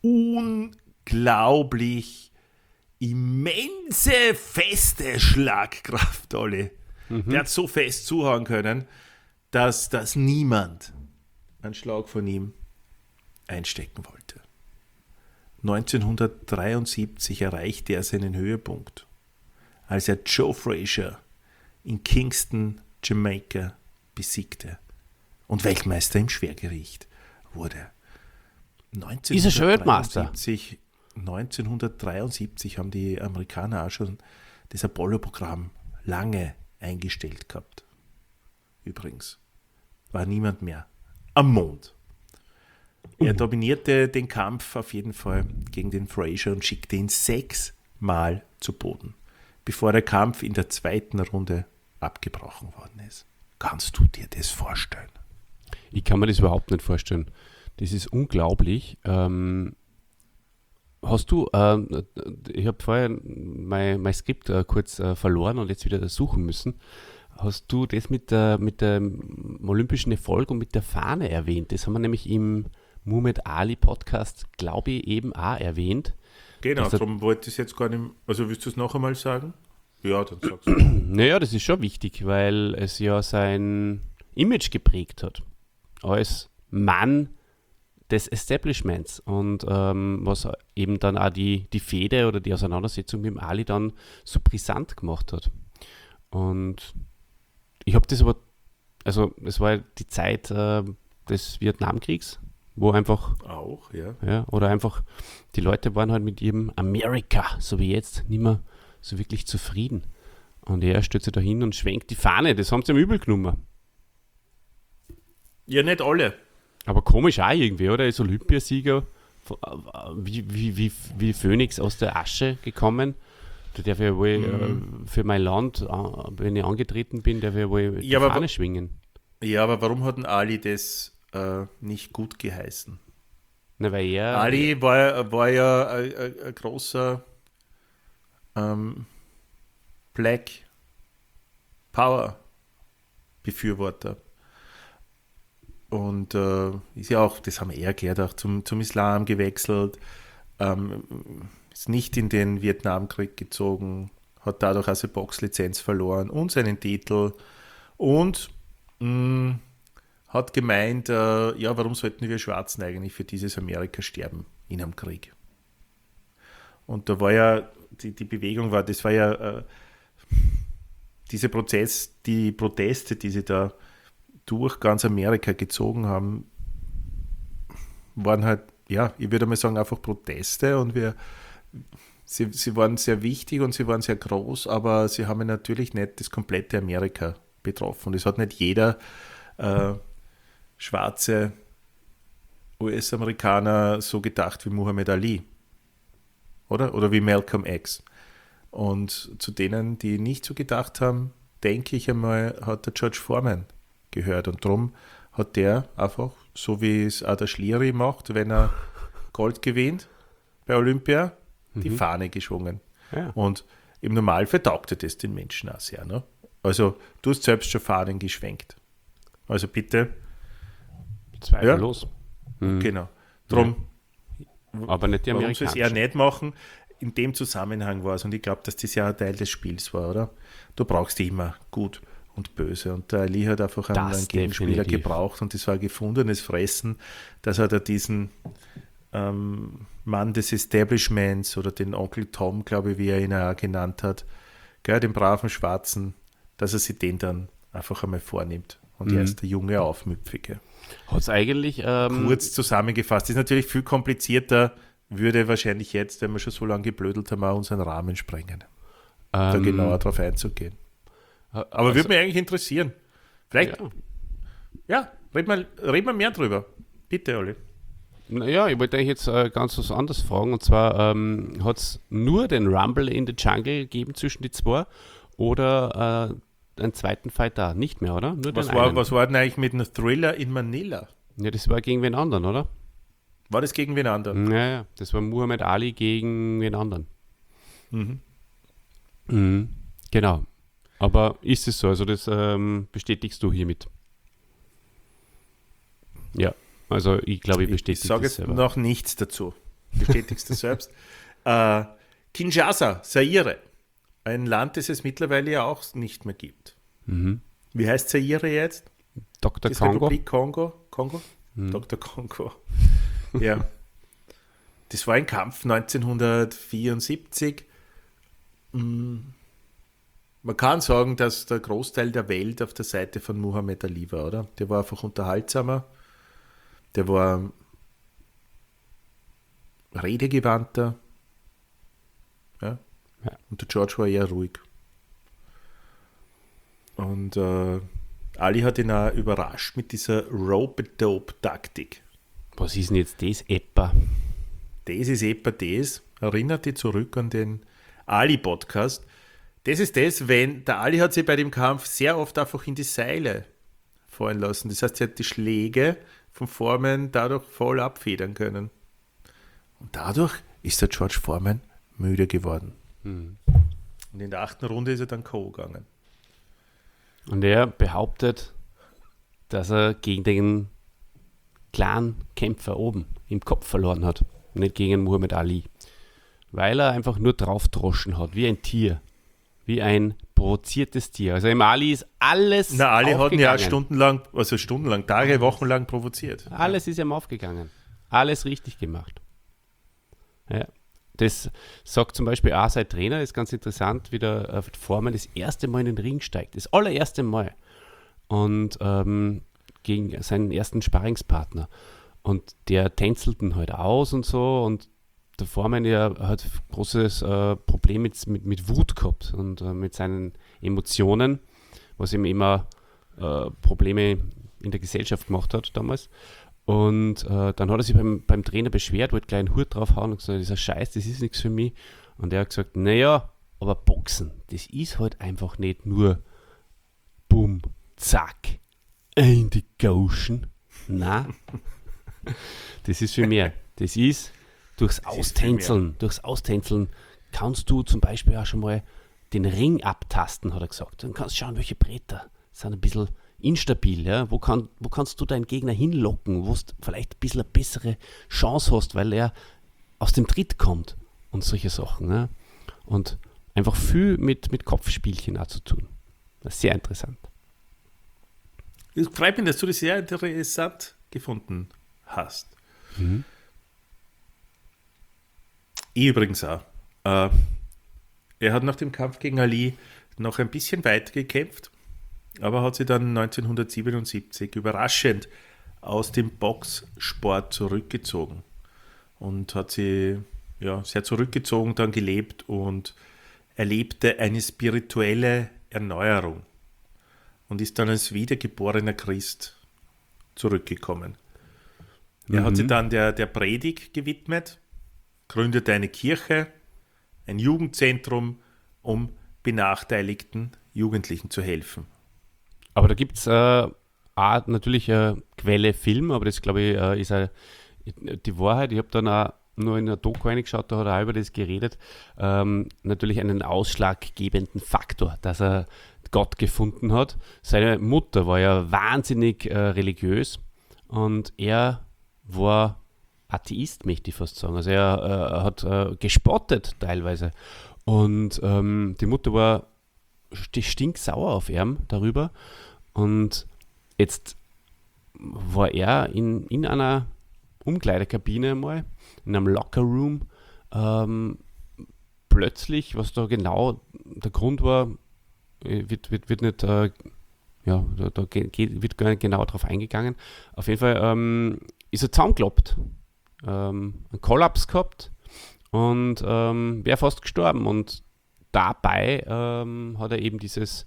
unglaublich immense, feste Schlagkraft, Olli. Der hat so fest zuhauen können, dass niemand einen Schlag von ihm einstecken wollte. 1973 erreichte er seinen Höhepunkt, als er Joe Frazier in Kingston, Jamaika, besiegte und Weltmeister im Schwergewicht wurde. Ist er schon Weltmeister? 1973 haben die Amerikaner auch schon das Apollo-Programm lange eingestellt gehabt. Übrigens. War niemand mehr am Mond. Er dominierte den Kampf auf jeden Fall gegen den Frazier und schickte ihn 6-mal zu Boden, bevor der Kampf in der zweiten Runde abgebrochen worden ist. Kannst du dir das vorstellen? Ich kann mir das überhaupt nicht vorstellen. Das ist unglaublich. Hast du, ich habe vorher mein Skript kurz verloren und jetzt wieder suchen müssen. Hast du das mit dem olympischen Erfolg und mit der Fahne erwähnt? Das haben wir nämlich im Muhammad Ali Podcast, glaube ich, eben auch erwähnt. Genau, darum wollte ich es jetzt gar nicht. Also willst du es noch einmal sagen? Ja, dann sagst du. Naja, das ist schon wichtig, weil es ja sein Image geprägt hat. Als Mann des Establishments und was eben dann auch die Fehde oder die Auseinandersetzung mit dem Ali dann so brisant gemacht hat. Und ich habe das aber, also es war die Zeit des Vietnamkriegs, wo einfach auch, ja. Oder einfach die Leute waren halt mit ihrem Amerika, so wie jetzt, nicht mehr so wirklich zufrieden. Und er stellt sich da hin und schwenkt die Fahne, das haben sie ihm übel genommen. Ja, nicht alle. Aber komisch auch irgendwie, oder? Er ist Olympiasieger, wie Phönix aus der Asche gekommen. Da darf ich wohl für mein Land, wenn ich angetreten bin, darf ich wohl die Fahne schwingen. Ja, aber warum hat denn Ali das nicht gut geheißen? Na, weil Ali war ja ein großer Black Power Befürworter. Und ist ja auch, das haben wir eher gehört, auch zum Islam gewechselt, ist nicht in den Vietnamkrieg gezogen, hat dadurch also Boxlizenz verloren und seinen Titel und hat gemeint, ja, warum sollten wir Schwarzen eigentlich für dieses Amerika sterben in einem Krieg? Und da war ja, die Bewegung war, das war ja die Proteste, die sie da durch ganz Amerika gezogen haben, waren halt, ja, ich würde mal sagen, einfach Proteste und sie waren sehr wichtig und sie waren sehr groß, aber sie haben natürlich nicht das komplette Amerika betroffen. Und es hat nicht jeder schwarze US-Amerikaner so gedacht wie Muhammad Ali, oder wie Malcolm X. Und zu denen, die nicht so gedacht haben, denke ich einmal, hat der George Foreman gehört. Und darum hat der einfach, so wie es auch der Schlieri macht, wenn er Gold gewinnt bei Olympia, die Fahne geschwungen. Ja. Und im Normalfall taugte das den Menschen auch sehr. Ne? Also du hast selbst schon Fahnen geschwenkt. Also bitte. Zweifellos. Ja? Genau. Drum, aber nicht die warum Amerikaner. sie es eher nicht machen, in dem Zusammenhang war es. Und ich glaube, dass das ja ein Teil des Spiels war, oder? Du brauchst immer gut und böse. Und der Ali hat einfach einen Gegenspieler gebraucht und das war ein gefundenes Fressen, dass er da diesen Mann des Establishments oder den Onkel Tom, glaube ich, wie er ihn auch genannt hat, gell, den braven Schwarzen, dass er sich den dann einfach einmal vornimmt. Und er ist der junge Aufmüpfige. Hat es eigentlich... Kurz zusammengefasst, ist natürlich viel komplizierter, würde wahrscheinlich jetzt, wenn wir schon so lange geblödelt haben, auch unseren Rahmen sprengen, da genauer drauf einzugehen. Aber würde mich eigentlich interessieren. Vielleicht, reden wir mehr drüber. Bitte, Olli. Naja, ich wollte eigentlich jetzt ganz was anderes fragen. Und zwar, hat es nur den Rumble in the Jungle gegeben zwischen die zwei oder einen zweiten Fight da? Nicht mehr, oder? Nur was war denn eigentlich mit einem Thriller in Manila? Ja, das war gegen wen anderen, oder? War das gegen wen anderen? Ja, das war Muhammad Ali gegen wen anderen. Genau. Aber ist es so? Also das bestätigst du hiermit? Ja, also ich glaube, ich bestätige das selber. Ich sage jetzt noch nichts dazu. Bestätigst du selbst. Kinshasa, Zaire. Ein Land, das es mittlerweile ja auch nicht mehr gibt. Wie heißt Zaire jetzt? Dr. Kongo. Republik Kongo? Dr. Kongo. Ja. Das war ein Kampf 1974. Man kann sagen, dass der Großteil der Welt auf der Seite von Muhammad Ali war, oder? Der war einfach unterhaltsamer, der war redegewandter, ja? Ja. Und der George war eher ruhig. Und Ali hat ihn auch überrascht mit dieser Rope-a-Dope-Taktik. Was ist denn jetzt das, Eppa? Das ist etwa das, erinnert dich zurück an den Ali-Podcast. Das ist das, wenn der Ali hat sich bei dem Kampf sehr oft einfach in die Seile fallen lassen. Das heißt, er hat die Schläge von Foreman dadurch voll abfedern können. Und dadurch ist der George Foreman müde geworden. Und in der 8. Runde ist er dann K.O. gegangen. Und er behauptet, dass er gegen den klaren Kämpfer oben im Kopf verloren hat, nicht gegen Muhammad Ali. Weil er einfach nur draufdroschen hat, wie ein Tier, wie ein provoziertes Tier. Also im Ali ist alles Ali hat ihn ja aufgegangen. stundenlang, Tage, Wochenlang provoziert. Alles ist ihm aufgegangen. Alles richtig gemacht. Ja. Das sagt zum Beispiel auch sein Trainer, ist ganz interessant, wie der Foreman das erste Mal in den Ring steigt. Das allererste Mal. Und gegen seinen ersten Sparringspartner. Und der tänzelt ihn halt aus und so. Und der Foreman hat großes Problem mit Wut gehabt und mit seinen Emotionen, was ihm immer Probleme in der Gesellschaft gemacht hat damals. Und dann hat er sich beim Trainer beschwert, wollte gleich einen Hut draufhauen und gesagt, dieser Scheiß, das ist nichts für mich. Und er hat gesagt, naja, aber Boxen, das ist halt einfach nicht nur bumm, zack, in die Gauschen. Nein, das ist für mehr. Das ist durchs Austänzeln kannst du zum Beispiel auch schon mal den Ring abtasten, hat er gesagt. Dann kannst du schauen, welche Bretter sind ein bisschen instabil, ja? Wo kannst du deinen Gegner hinlocken, wo du vielleicht ein bisschen eine bessere Chance hast, weil er aus dem Tritt kommt und solche Sachen. Ja? Und einfach viel mit Kopfspielchen auch zu tun. Das ist sehr interessant. Es freut mich, dass du das sehr interessant gefunden hast. Ich übrigens auch. Er hat nach dem Kampf gegen Ali noch ein bisschen weiter gekämpft, aber hat sich dann 1977 überraschend aus dem Boxsport zurückgezogen und hat sie sehr zurückgezogen dann gelebt und erlebte eine spirituelle Erneuerung und ist dann als wiedergeborener Christ zurückgekommen. Er hat sich dann der Predigt gewidmet, gründete eine Kirche, ein Jugendzentrum, um benachteiligten Jugendlichen zu helfen. Aber da gibt es natürlich eine Quelle Film, aber das glaube ich ist die Wahrheit. Ich habe dann auch nur in der Doku reingeschaut, da hat er auch über das geredet. Natürlich einen ausschlaggebenden Faktor, dass er Gott gefunden hat. Seine Mutter war ja wahnsinnig religiös und er war Atheist, möchte ich fast sagen. Also er hat gespottet teilweise. Und die Mutter war stinksauer auf ihn darüber. Und jetzt war er in einer Umkleidekabine mal, in einem Lockerroom, plötzlich, was da genau der Grund war, wird nicht, da wird gar nicht genau drauf eingegangen. Auf jeden Fall ist er zusammengeklappt, einen Kollaps gehabt und wäre fast gestorben. Und dabei hat er eben diese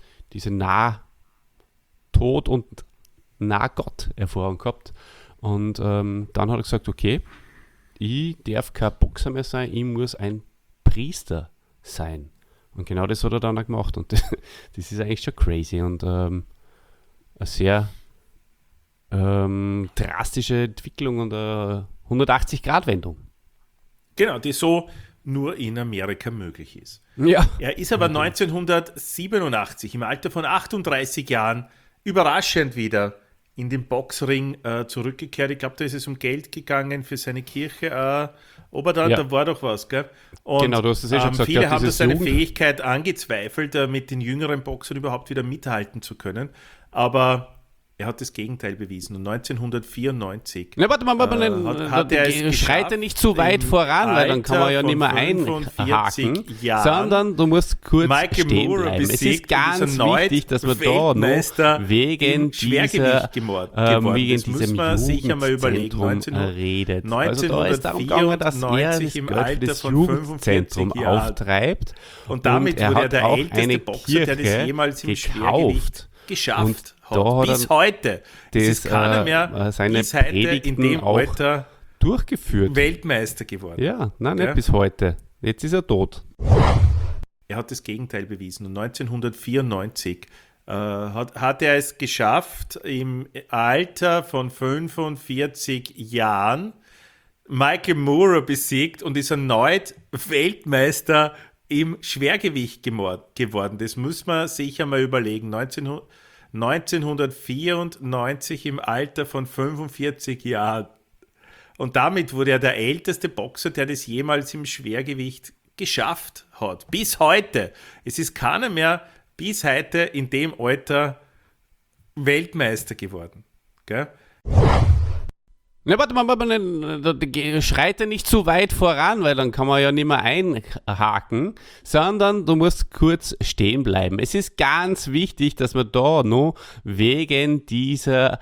Nah-Tod- und Nah-Gott-Erfahrung gehabt. Und dann hat er gesagt, okay, ich darf kein Boxer mehr sein, ich muss ein Priester sein. Und genau das hat er dann auch gemacht. Und das ist eigentlich schon crazy und eine sehr drastische Entwicklung und eine 180-Grad-Wendung. Genau, die so nur in Amerika möglich ist. Ja. Er ist aber 1987 im Alter von 38 Jahren überraschend wieder in den Boxring zurückgekehrt. Ich glaube, da ist es um Geld gegangen für seine Kirche. Da war doch was, gell? Und, genau, du hast es schon gesagt. Viele haben seine Fähigkeit angezweifelt, mit den jüngeren Boxern überhaupt wieder mithalten zu können. Aber Er hat das Gegenteil bewiesen. Und 1994 Na, warte mal, hat er es schreite nicht zu weit voran, weil dann kann man ja nicht mehr einhaken, sondern du musst kurz stehen bleiben. Es ist ganz wichtig, dass man da noch wegen diesem Jugendzentrum redet. Also da ist darum gegangen, dass er das Geld für das Jugendzentrum auftreibt und damit wurde er der auch älteste eine Boxer, der das jemals im Schwergewicht geschafft hat. Bis heute. Es ist keiner mehr seine bis heute Predigten in dem auch Alter durchgeführt. Weltmeister geworden. Ja, nein, nicht bis heute. Jetzt ist er tot. Er hat das Gegenteil bewiesen. Und 1994 hat er es geschafft, im Alter von 45 Jahren Michael Moorer besiegt und ist erneut Weltmeister im Schwergewicht geworden. Das muss man sich einmal überlegen. 1994 im Alter von 45 Jahren. Und damit wurde er der älteste Boxer, der das jemals im Schwergewicht geschafft hat. Bis heute. Es ist keiner mehr bis heute in dem Alter Weltmeister geworden. Gell? Na, warte mal, schreite nicht zu weit voran, weil dann kann man ja nicht mehr einhaken, sondern du musst kurz stehen bleiben. Es ist ganz wichtig, dass man da noch wegen diesem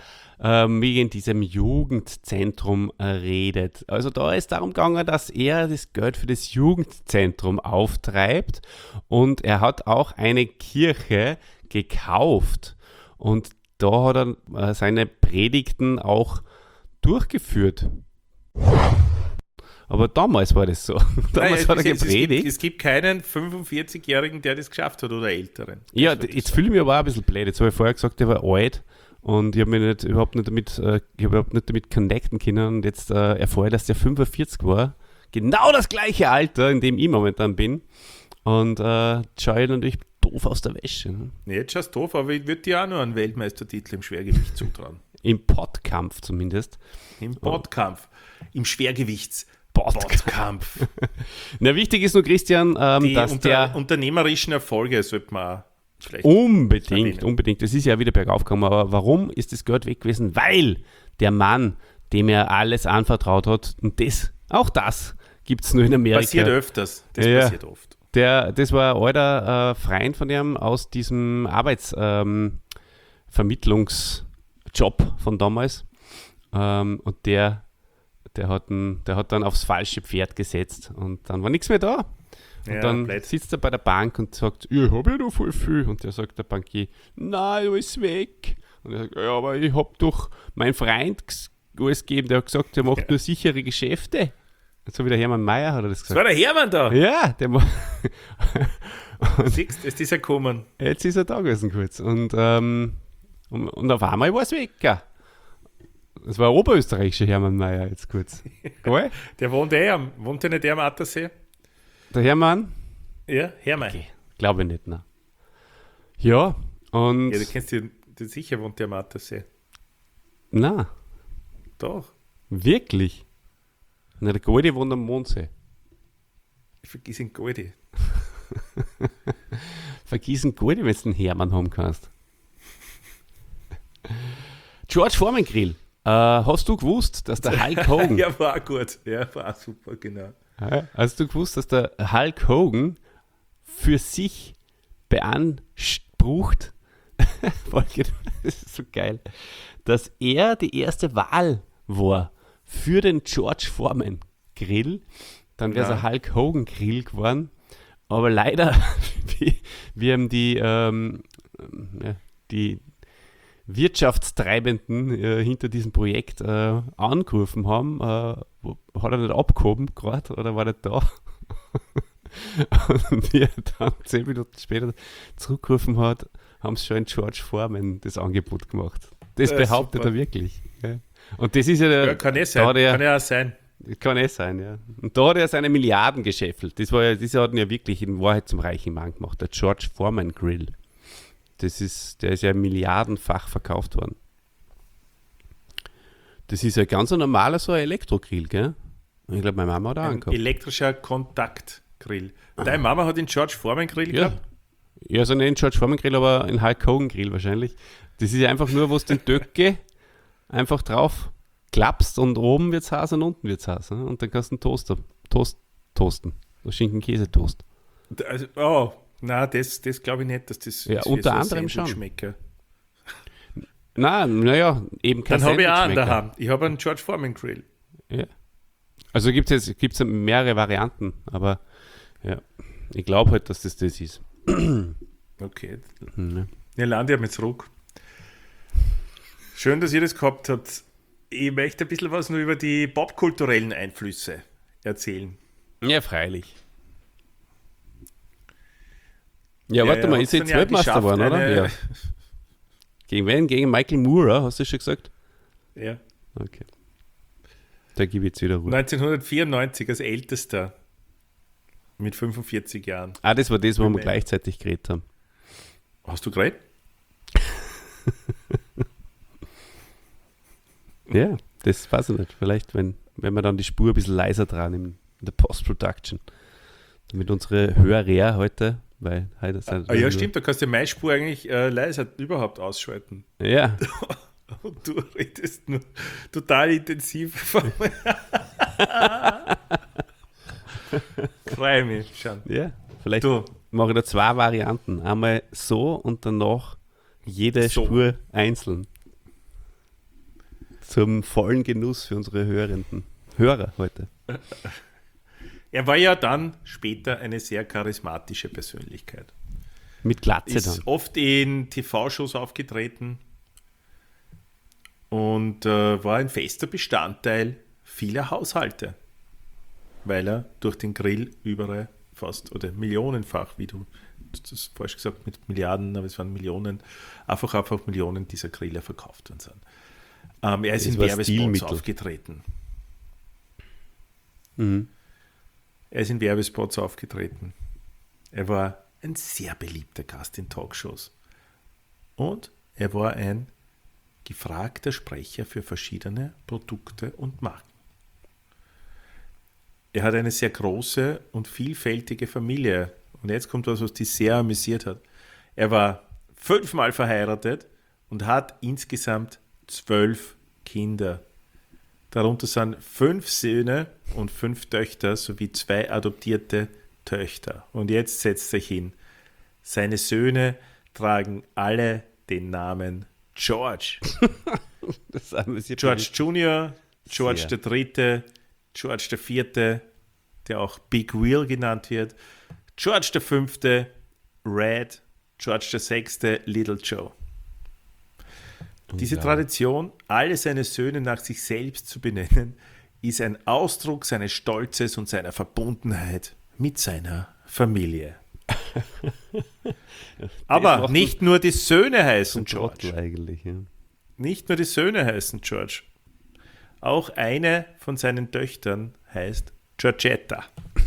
Jugendzentrum redet. Also da ist darum gegangen, dass er das Geld für das Jugendzentrum auftreibt und er hat auch eine Kirche gekauft und da hat er seine Predigten auch durchgeführt. Aber damals war das so. Damals hat er gepredigt. Es gibt keinen 45-Jährigen, der das geschafft hat oder Älteren. Ja, jetzt fühle ich mich aber auch ein bisschen blöd. Jetzt habe ich vorher gesagt, der war alt und ich habe mich überhaupt nicht damit connecten können und jetzt erfahre ich, dass der 45 war. Genau das gleiche Alter, in dem ich momentan bin. Und schaue ich natürlich doof aus der Wäsche. Ne? Jetzt schaust du doof, aber ich würde dir auch noch einen Weltmeistertitel im Schwergewicht zutrauen. Im Pottkampf zumindest. Im Pottkampf. Im Schwergewichts-Pottkampf. Na, wichtig ist nur, Christian, dass der unternehmerischen Erfolge sollte man auch vielleicht unbedingt. Das ist ja wieder bergauf gekommen. Aber warum ist das Geld weg gewesen? Weil der Mann, dem er alles anvertraut hat, und das gibt es nur in Amerika. Passiert öfters. Passiert oft. Das war ein alter Freund von ihm aus diesem Arbeitsvermittlungsjob von damals. Und der hat dann aufs falsche Pferd gesetzt und dann war nichts mehr da. Und dann sitzt er bei der Bank und sagt, ich habe ja noch voll viel. Und der sagt der Bankier, nein, alles weg. Und er sagt, ja, aber ich habe doch meinen Freund alles gegeben, der hat gesagt, der macht nur sichere Geschäfte. So wie der Hermann Mayer hat er das gesagt. Das war der Hermann da? Ja, der macht. Siehst du, jetzt ist er gekommen. Jetzt ist er da gewesen kurz. Und auf einmal war es weg. Das war ein oberösterreichischer Hermann Mayer jetzt kurz. Geil? Der wohnt ja nicht am Attersee? Der Hermann? Ja, Hermann. Okay. Glaube ich nicht, ne? Ja, und... Ja, du kennst den sicher, wohnt der am Attersee. Na. Doch. Wirklich? Na, der Goldi wohnt am Mondsee. Ich vergiss den Goldi. Vergiss den Goldi, wenn du einen Hermann haben kannst. George Foreman Grill. Hast du gewusst, dass der Hulk Hogan... Ja, war gut. Ja, war super, genau. Hast du gewusst, dass der Hulk Hogan für sich beansprucht, das ist so geil, dass er die erste Wahl war für den George Foreman Grill, dann wäre es ein Hulk Hogan Grill geworden, aber leider, wir haben die Wirtschaftstreibenden hinter diesem Projekt angerufen haben, hat er nicht abgehoben gerade oder war nicht da? Und wie er dann 10 Minuten später zurückgerufen hat, haben sie schon in George Foreman das Angebot gemacht. Das behauptet super. Er wirklich. Ja. Und das ist ja, kann eh sein. Kann ja auch sein. Kann eh sein, ja. Und da hat er seine Milliarden gescheffelt. Das hat ihn ja wirklich in Wahrheit zum reichen Mann gemacht, der George Foreman Grill. Der ist ja milliardenfach verkauft worden. Das ist ja ganz ein normaler so ein Elektrogrill, gell? Ich glaube, meine Mama hat auch angehabt. Elektrischer Kontaktgrill. Deine Mama hat den George Foreman Grill gehabt? Ja, so einen George Foreman Grill, aber einen Hulk Hogan Grill wahrscheinlich. Das ist ja einfach nur, wo du den Töcke einfach drauf klappst und oben wird's heiß und unten wird's heiß. Ne? Und dann kannst du einen toasten. Schinken-Käse-Toast. Also, nein, das glaube ich nicht, dass das ja, das unter anderem schon. Schmecke. Naja, eben kein Dann habe ich auch einen Sandwich-Schmecker. daheim. Ich habe einen George Foreman Grill. Ja. Also gibt's mehrere Varianten, aber ja, ich glaube halt, dass das ist. Okay. Mhm. Ja, lande ich mit zurück. Schön, dass ihr das gehabt habt. Ich möchte ein bisschen was nur über die popkulturellen Einflüsse erzählen. Ja, freilich. Ja, warte mal, ist jetzt Weltmeister geworden, oder? Ja. Gegen wen? Gegen Michael Moore, hast du schon gesagt? Ja. Okay. Da gebe ich jetzt wieder Ruhe. 1994 als Ältester mit 45 Jahren. Ah, das war das, wo wir gleichzeitig geredet haben. Hast du geredet? Ja, das weiß ich nicht. Vielleicht, wenn wir dann die Spur ein bisschen leiser dran in der Post-Production. Damit unsere Hörer heute, weil heute sind Ja, stimmt, da kannst du meine Spur eigentlich leiser überhaupt ausschalten. Ja. Und du redest nur total intensiv. Freue mich schon. Ja, vielleicht mache ich da 2 Varianten. Einmal so und danach jede So. Spur einzeln. Zum vollen Genuss für unsere Hörer heute. Er war ja dann später eine sehr charismatische Persönlichkeit. Mit Glatze Ist dann. oft in TV-Shows aufgetreten und war ein fester Bestandteil vieler Haushalte, weil er durch den Grill überall fast oder millionenfach, wie du das falsch gesagt mit Milliarden, aber es waren Millionen, einfach Millionen dieser Griller verkauft worden sind. Er ist Das in war Werbespots Stilmittel. aufgetreten. Mhm. Er ist in Werbespots aufgetreten. Er war ein sehr beliebter Gast in Talkshows. Und er war ein gefragter Sprecher für verschiedene Produkte und Marken. Er hat eine sehr große und vielfältige Familie. Und jetzt kommt was die sehr amüsiert hat. Er war 5-mal verheiratet und hat insgesamt 12 Kinder. Darunter sind 5 Söhne und 5 Töchter sowie 2 adoptierte Töchter. Und jetzt setzt euch hin. Seine Söhne tragen alle den Namen George. Das amüsiert George Jr., George Sehr. III., George IV., der auch Big Wheel genannt wird, George V., Red, George VI., Little Joe. Diese Tradition, alle seine Söhne nach sich selbst zu benennen, ist ein Ausdruck seines Stolzes und seiner Verbundenheit mit seiner Familie. Aber nicht nur die Söhne heißen George. Trottel eigentlich, ja. Nicht nur die Söhne heißen George. Auch eine von seinen Töchtern heißt Georgetta.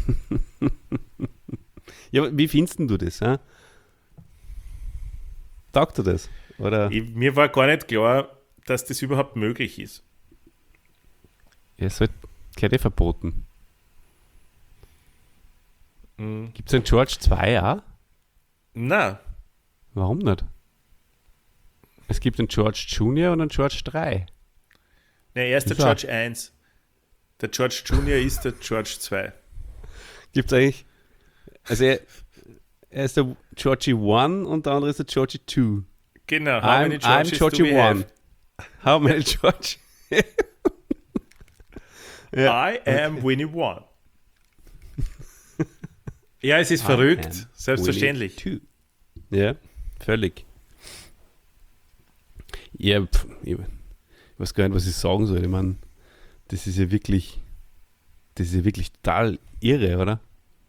Ja, aber wie findest denn du das? He? Taugt dir das? Oder? Mir war gar nicht klar, dass das überhaupt möglich ist. Ja, es wird keine verboten. Gibt es einen George 2 auch? Na, Warum nicht? Es gibt einen George Junior und einen George 3. er ist der Wieso? George 1. Der George Junior ist der George 2. Gibt es eigentlich. Also er ist der Georgie 1 und der andere ist der Georgie 2. Genau. I'm Georgie 1. How many George? I am Winnie One. Ja, es ist verrückt. Selbstverständlich. Winnie 2. Ja, völlig. Ja, ich weiß gar nicht, was ich sagen soll. Ich meine, das ist ja wirklich total irre, oder?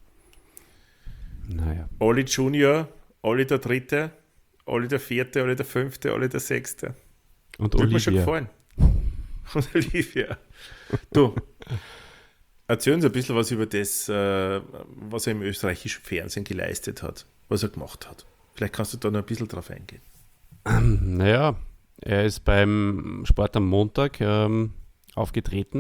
Naja. Olli Junior, Olli der Dritte, Olli der Vierte, Olli der Fünfte, Olli der Sechste. Und Würde mir schon Olivia. gefallen. Und Olivia. Du, erzähl uns ein bisschen was über das, was er im österreichischen Fernsehen geleistet hat, was er gemacht hat. Vielleicht kannst du da noch ein bisschen drauf eingehen. Naja, er ist beim Sport am Montag aufgetreten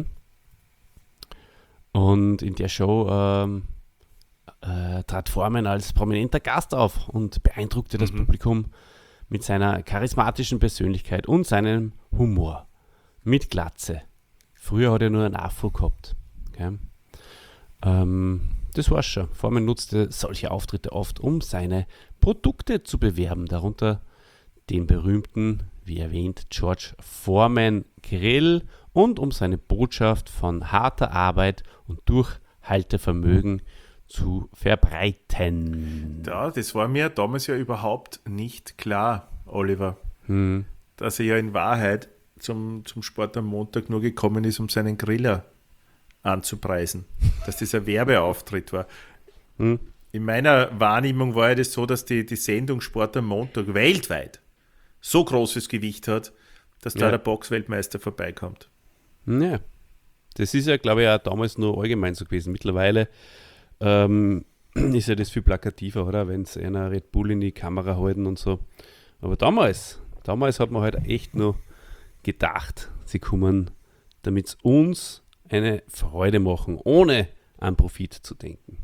und in der Show trat Foreman als prominenter Gast auf und beeindruckte das Publikum mit seiner charismatischen Persönlichkeit und seinem Humor. Mit Glatze. Früher hat er nur ein Afro gehabt. Okay? Das war's schon. Foreman nutzte solche Auftritte oft, um seine Produkte zu bewerben, darunter den berühmten, wie erwähnt, George Foreman Grill und um seine Botschaft von harter Arbeit und Durchhaltevermögen zu verbreiten. Ja, das war mir damals ja überhaupt nicht klar, Oliver, dass er ja in Wahrheit zum Sport am Montag nur gekommen ist, um seinen Griller anzupreisen, dass das ein Werbeauftritt war. In meiner Wahrnehmung war ja das so, dass die Sendung Sport am Montag weltweit so großes Gewicht hat, dass da der Boxweltmeister vorbeikommt. Ja, das ist ja, glaube ich, auch damals nur allgemein so gewesen. Mittlerweile ist ja das viel plakativer, oder? Wenn es einer Red Bull in die Kamera halten und so. Aber damals hat man halt echt nur gedacht, sie kommen, damit es uns eine Freude machen, ohne an Profit zu denken.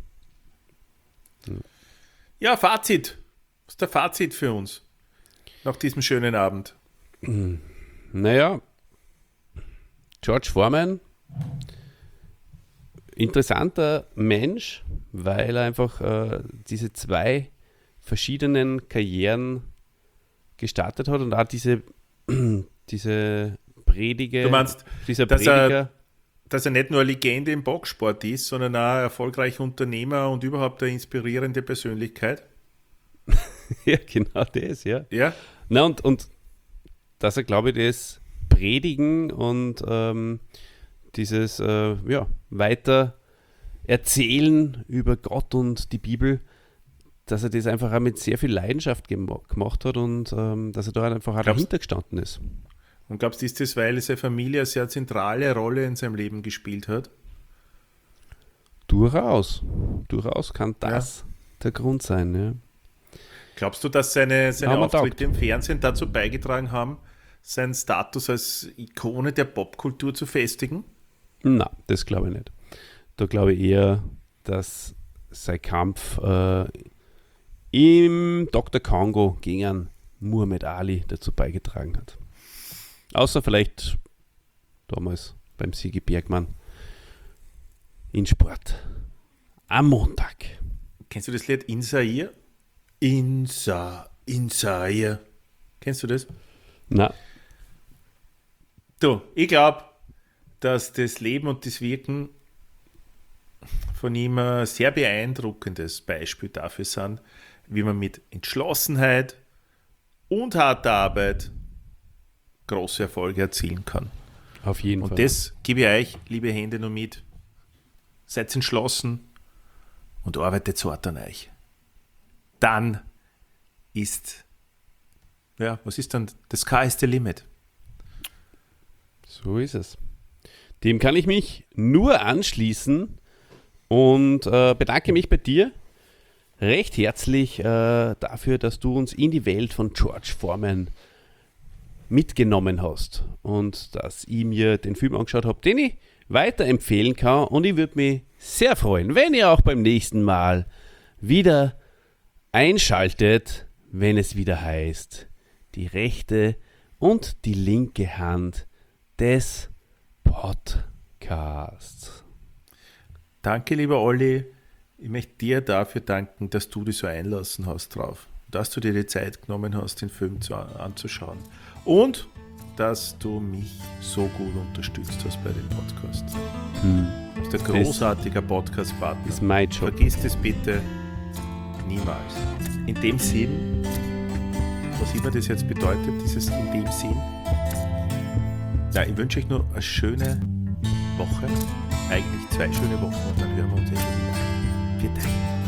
Ja, Fazit. Was ist der Fazit für uns nach diesem schönen Abend? Naja, George Foreman, interessanter Mensch, weil er einfach diese zwei verschiedenen Karrieren gestartet hat und auch diese Prediger. Du meinst, dieser Prediger. Dass er nicht nur eine Legende im Boxsport ist, sondern auch ein erfolgreicher Unternehmer und überhaupt eine inspirierende Persönlichkeit? Ja, genau das, ja. Ja? Na und dass er, glaube ich, das Predigen und dieses weiter erzählen über Gott und die Bibel, dass er das einfach auch mit sehr viel Leidenschaft gemacht hat und dass er da einfach auch dahinter gestanden ist. Und glaubst du, ist das, weil seine Familie eine sehr zentrale Rolle in seinem Leben gespielt hat? Durchaus kann das der Grund sein, ja. Glaubst du, dass seine Auftritte im Fernsehen dazu beigetragen haben, seinen Status als Ikone der Popkultur zu festigen? Na, das glaube ich nicht. Da glaube ich eher, dass sein Kampf im Dr. Kongo gegen Muhammad Ali dazu beigetragen hat. Außer vielleicht damals beim Sigi Bergmann in Sport. Am Montag. Kennst du das Lied Insair? Insair. Kennst du das? Na. Du, ich glaube, dass das Leben und das Wirken von ihm ein sehr beeindruckendes Beispiel dafür sind, wie man mit Entschlossenheit und harter Arbeit große Erfolge erzielen kann. Auf jeden Fall. Und das gebe ich euch, liebe Hände, nur mit. Seid entschlossen und arbeitet hart an euch. Dann ist, was ist dann? The sky is the limit. So ist es. Dem kann ich mich nur anschließen und bedanke mich bei dir recht herzlich dafür, dass du uns in die Welt von George Foreman mitgenommen hast und dass ich mir den Film angeschaut habe, den ich weiterempfehlen kann, und ich würde mich sehr freuen, wenn ihr auch beim nächsten Mal wieder einschaltet, wenn es wieder heißt, die rechte und die linke Hand des Podcasts. Danke, lieber Olli. Ich möchte dir dafür danken, dass du dich so einlassen hast drauf, dass du dir die Zeit genommen hast, den Film anzuschauen und dass du mich so gut unterstützt hast bei dem Podcast. Du bist ein großartiger Podcast-Partner. Ist mein Job. Vergiss das bitte niemals. In dem Sinn, was immer das jetzt bedeutet, dieses in dem Sinn. Ja, ich wünsche euch nur eine schöne Woche, eigentlich 2 schöne Wochen, und dann hören wir uns wieder. Vielen Dank.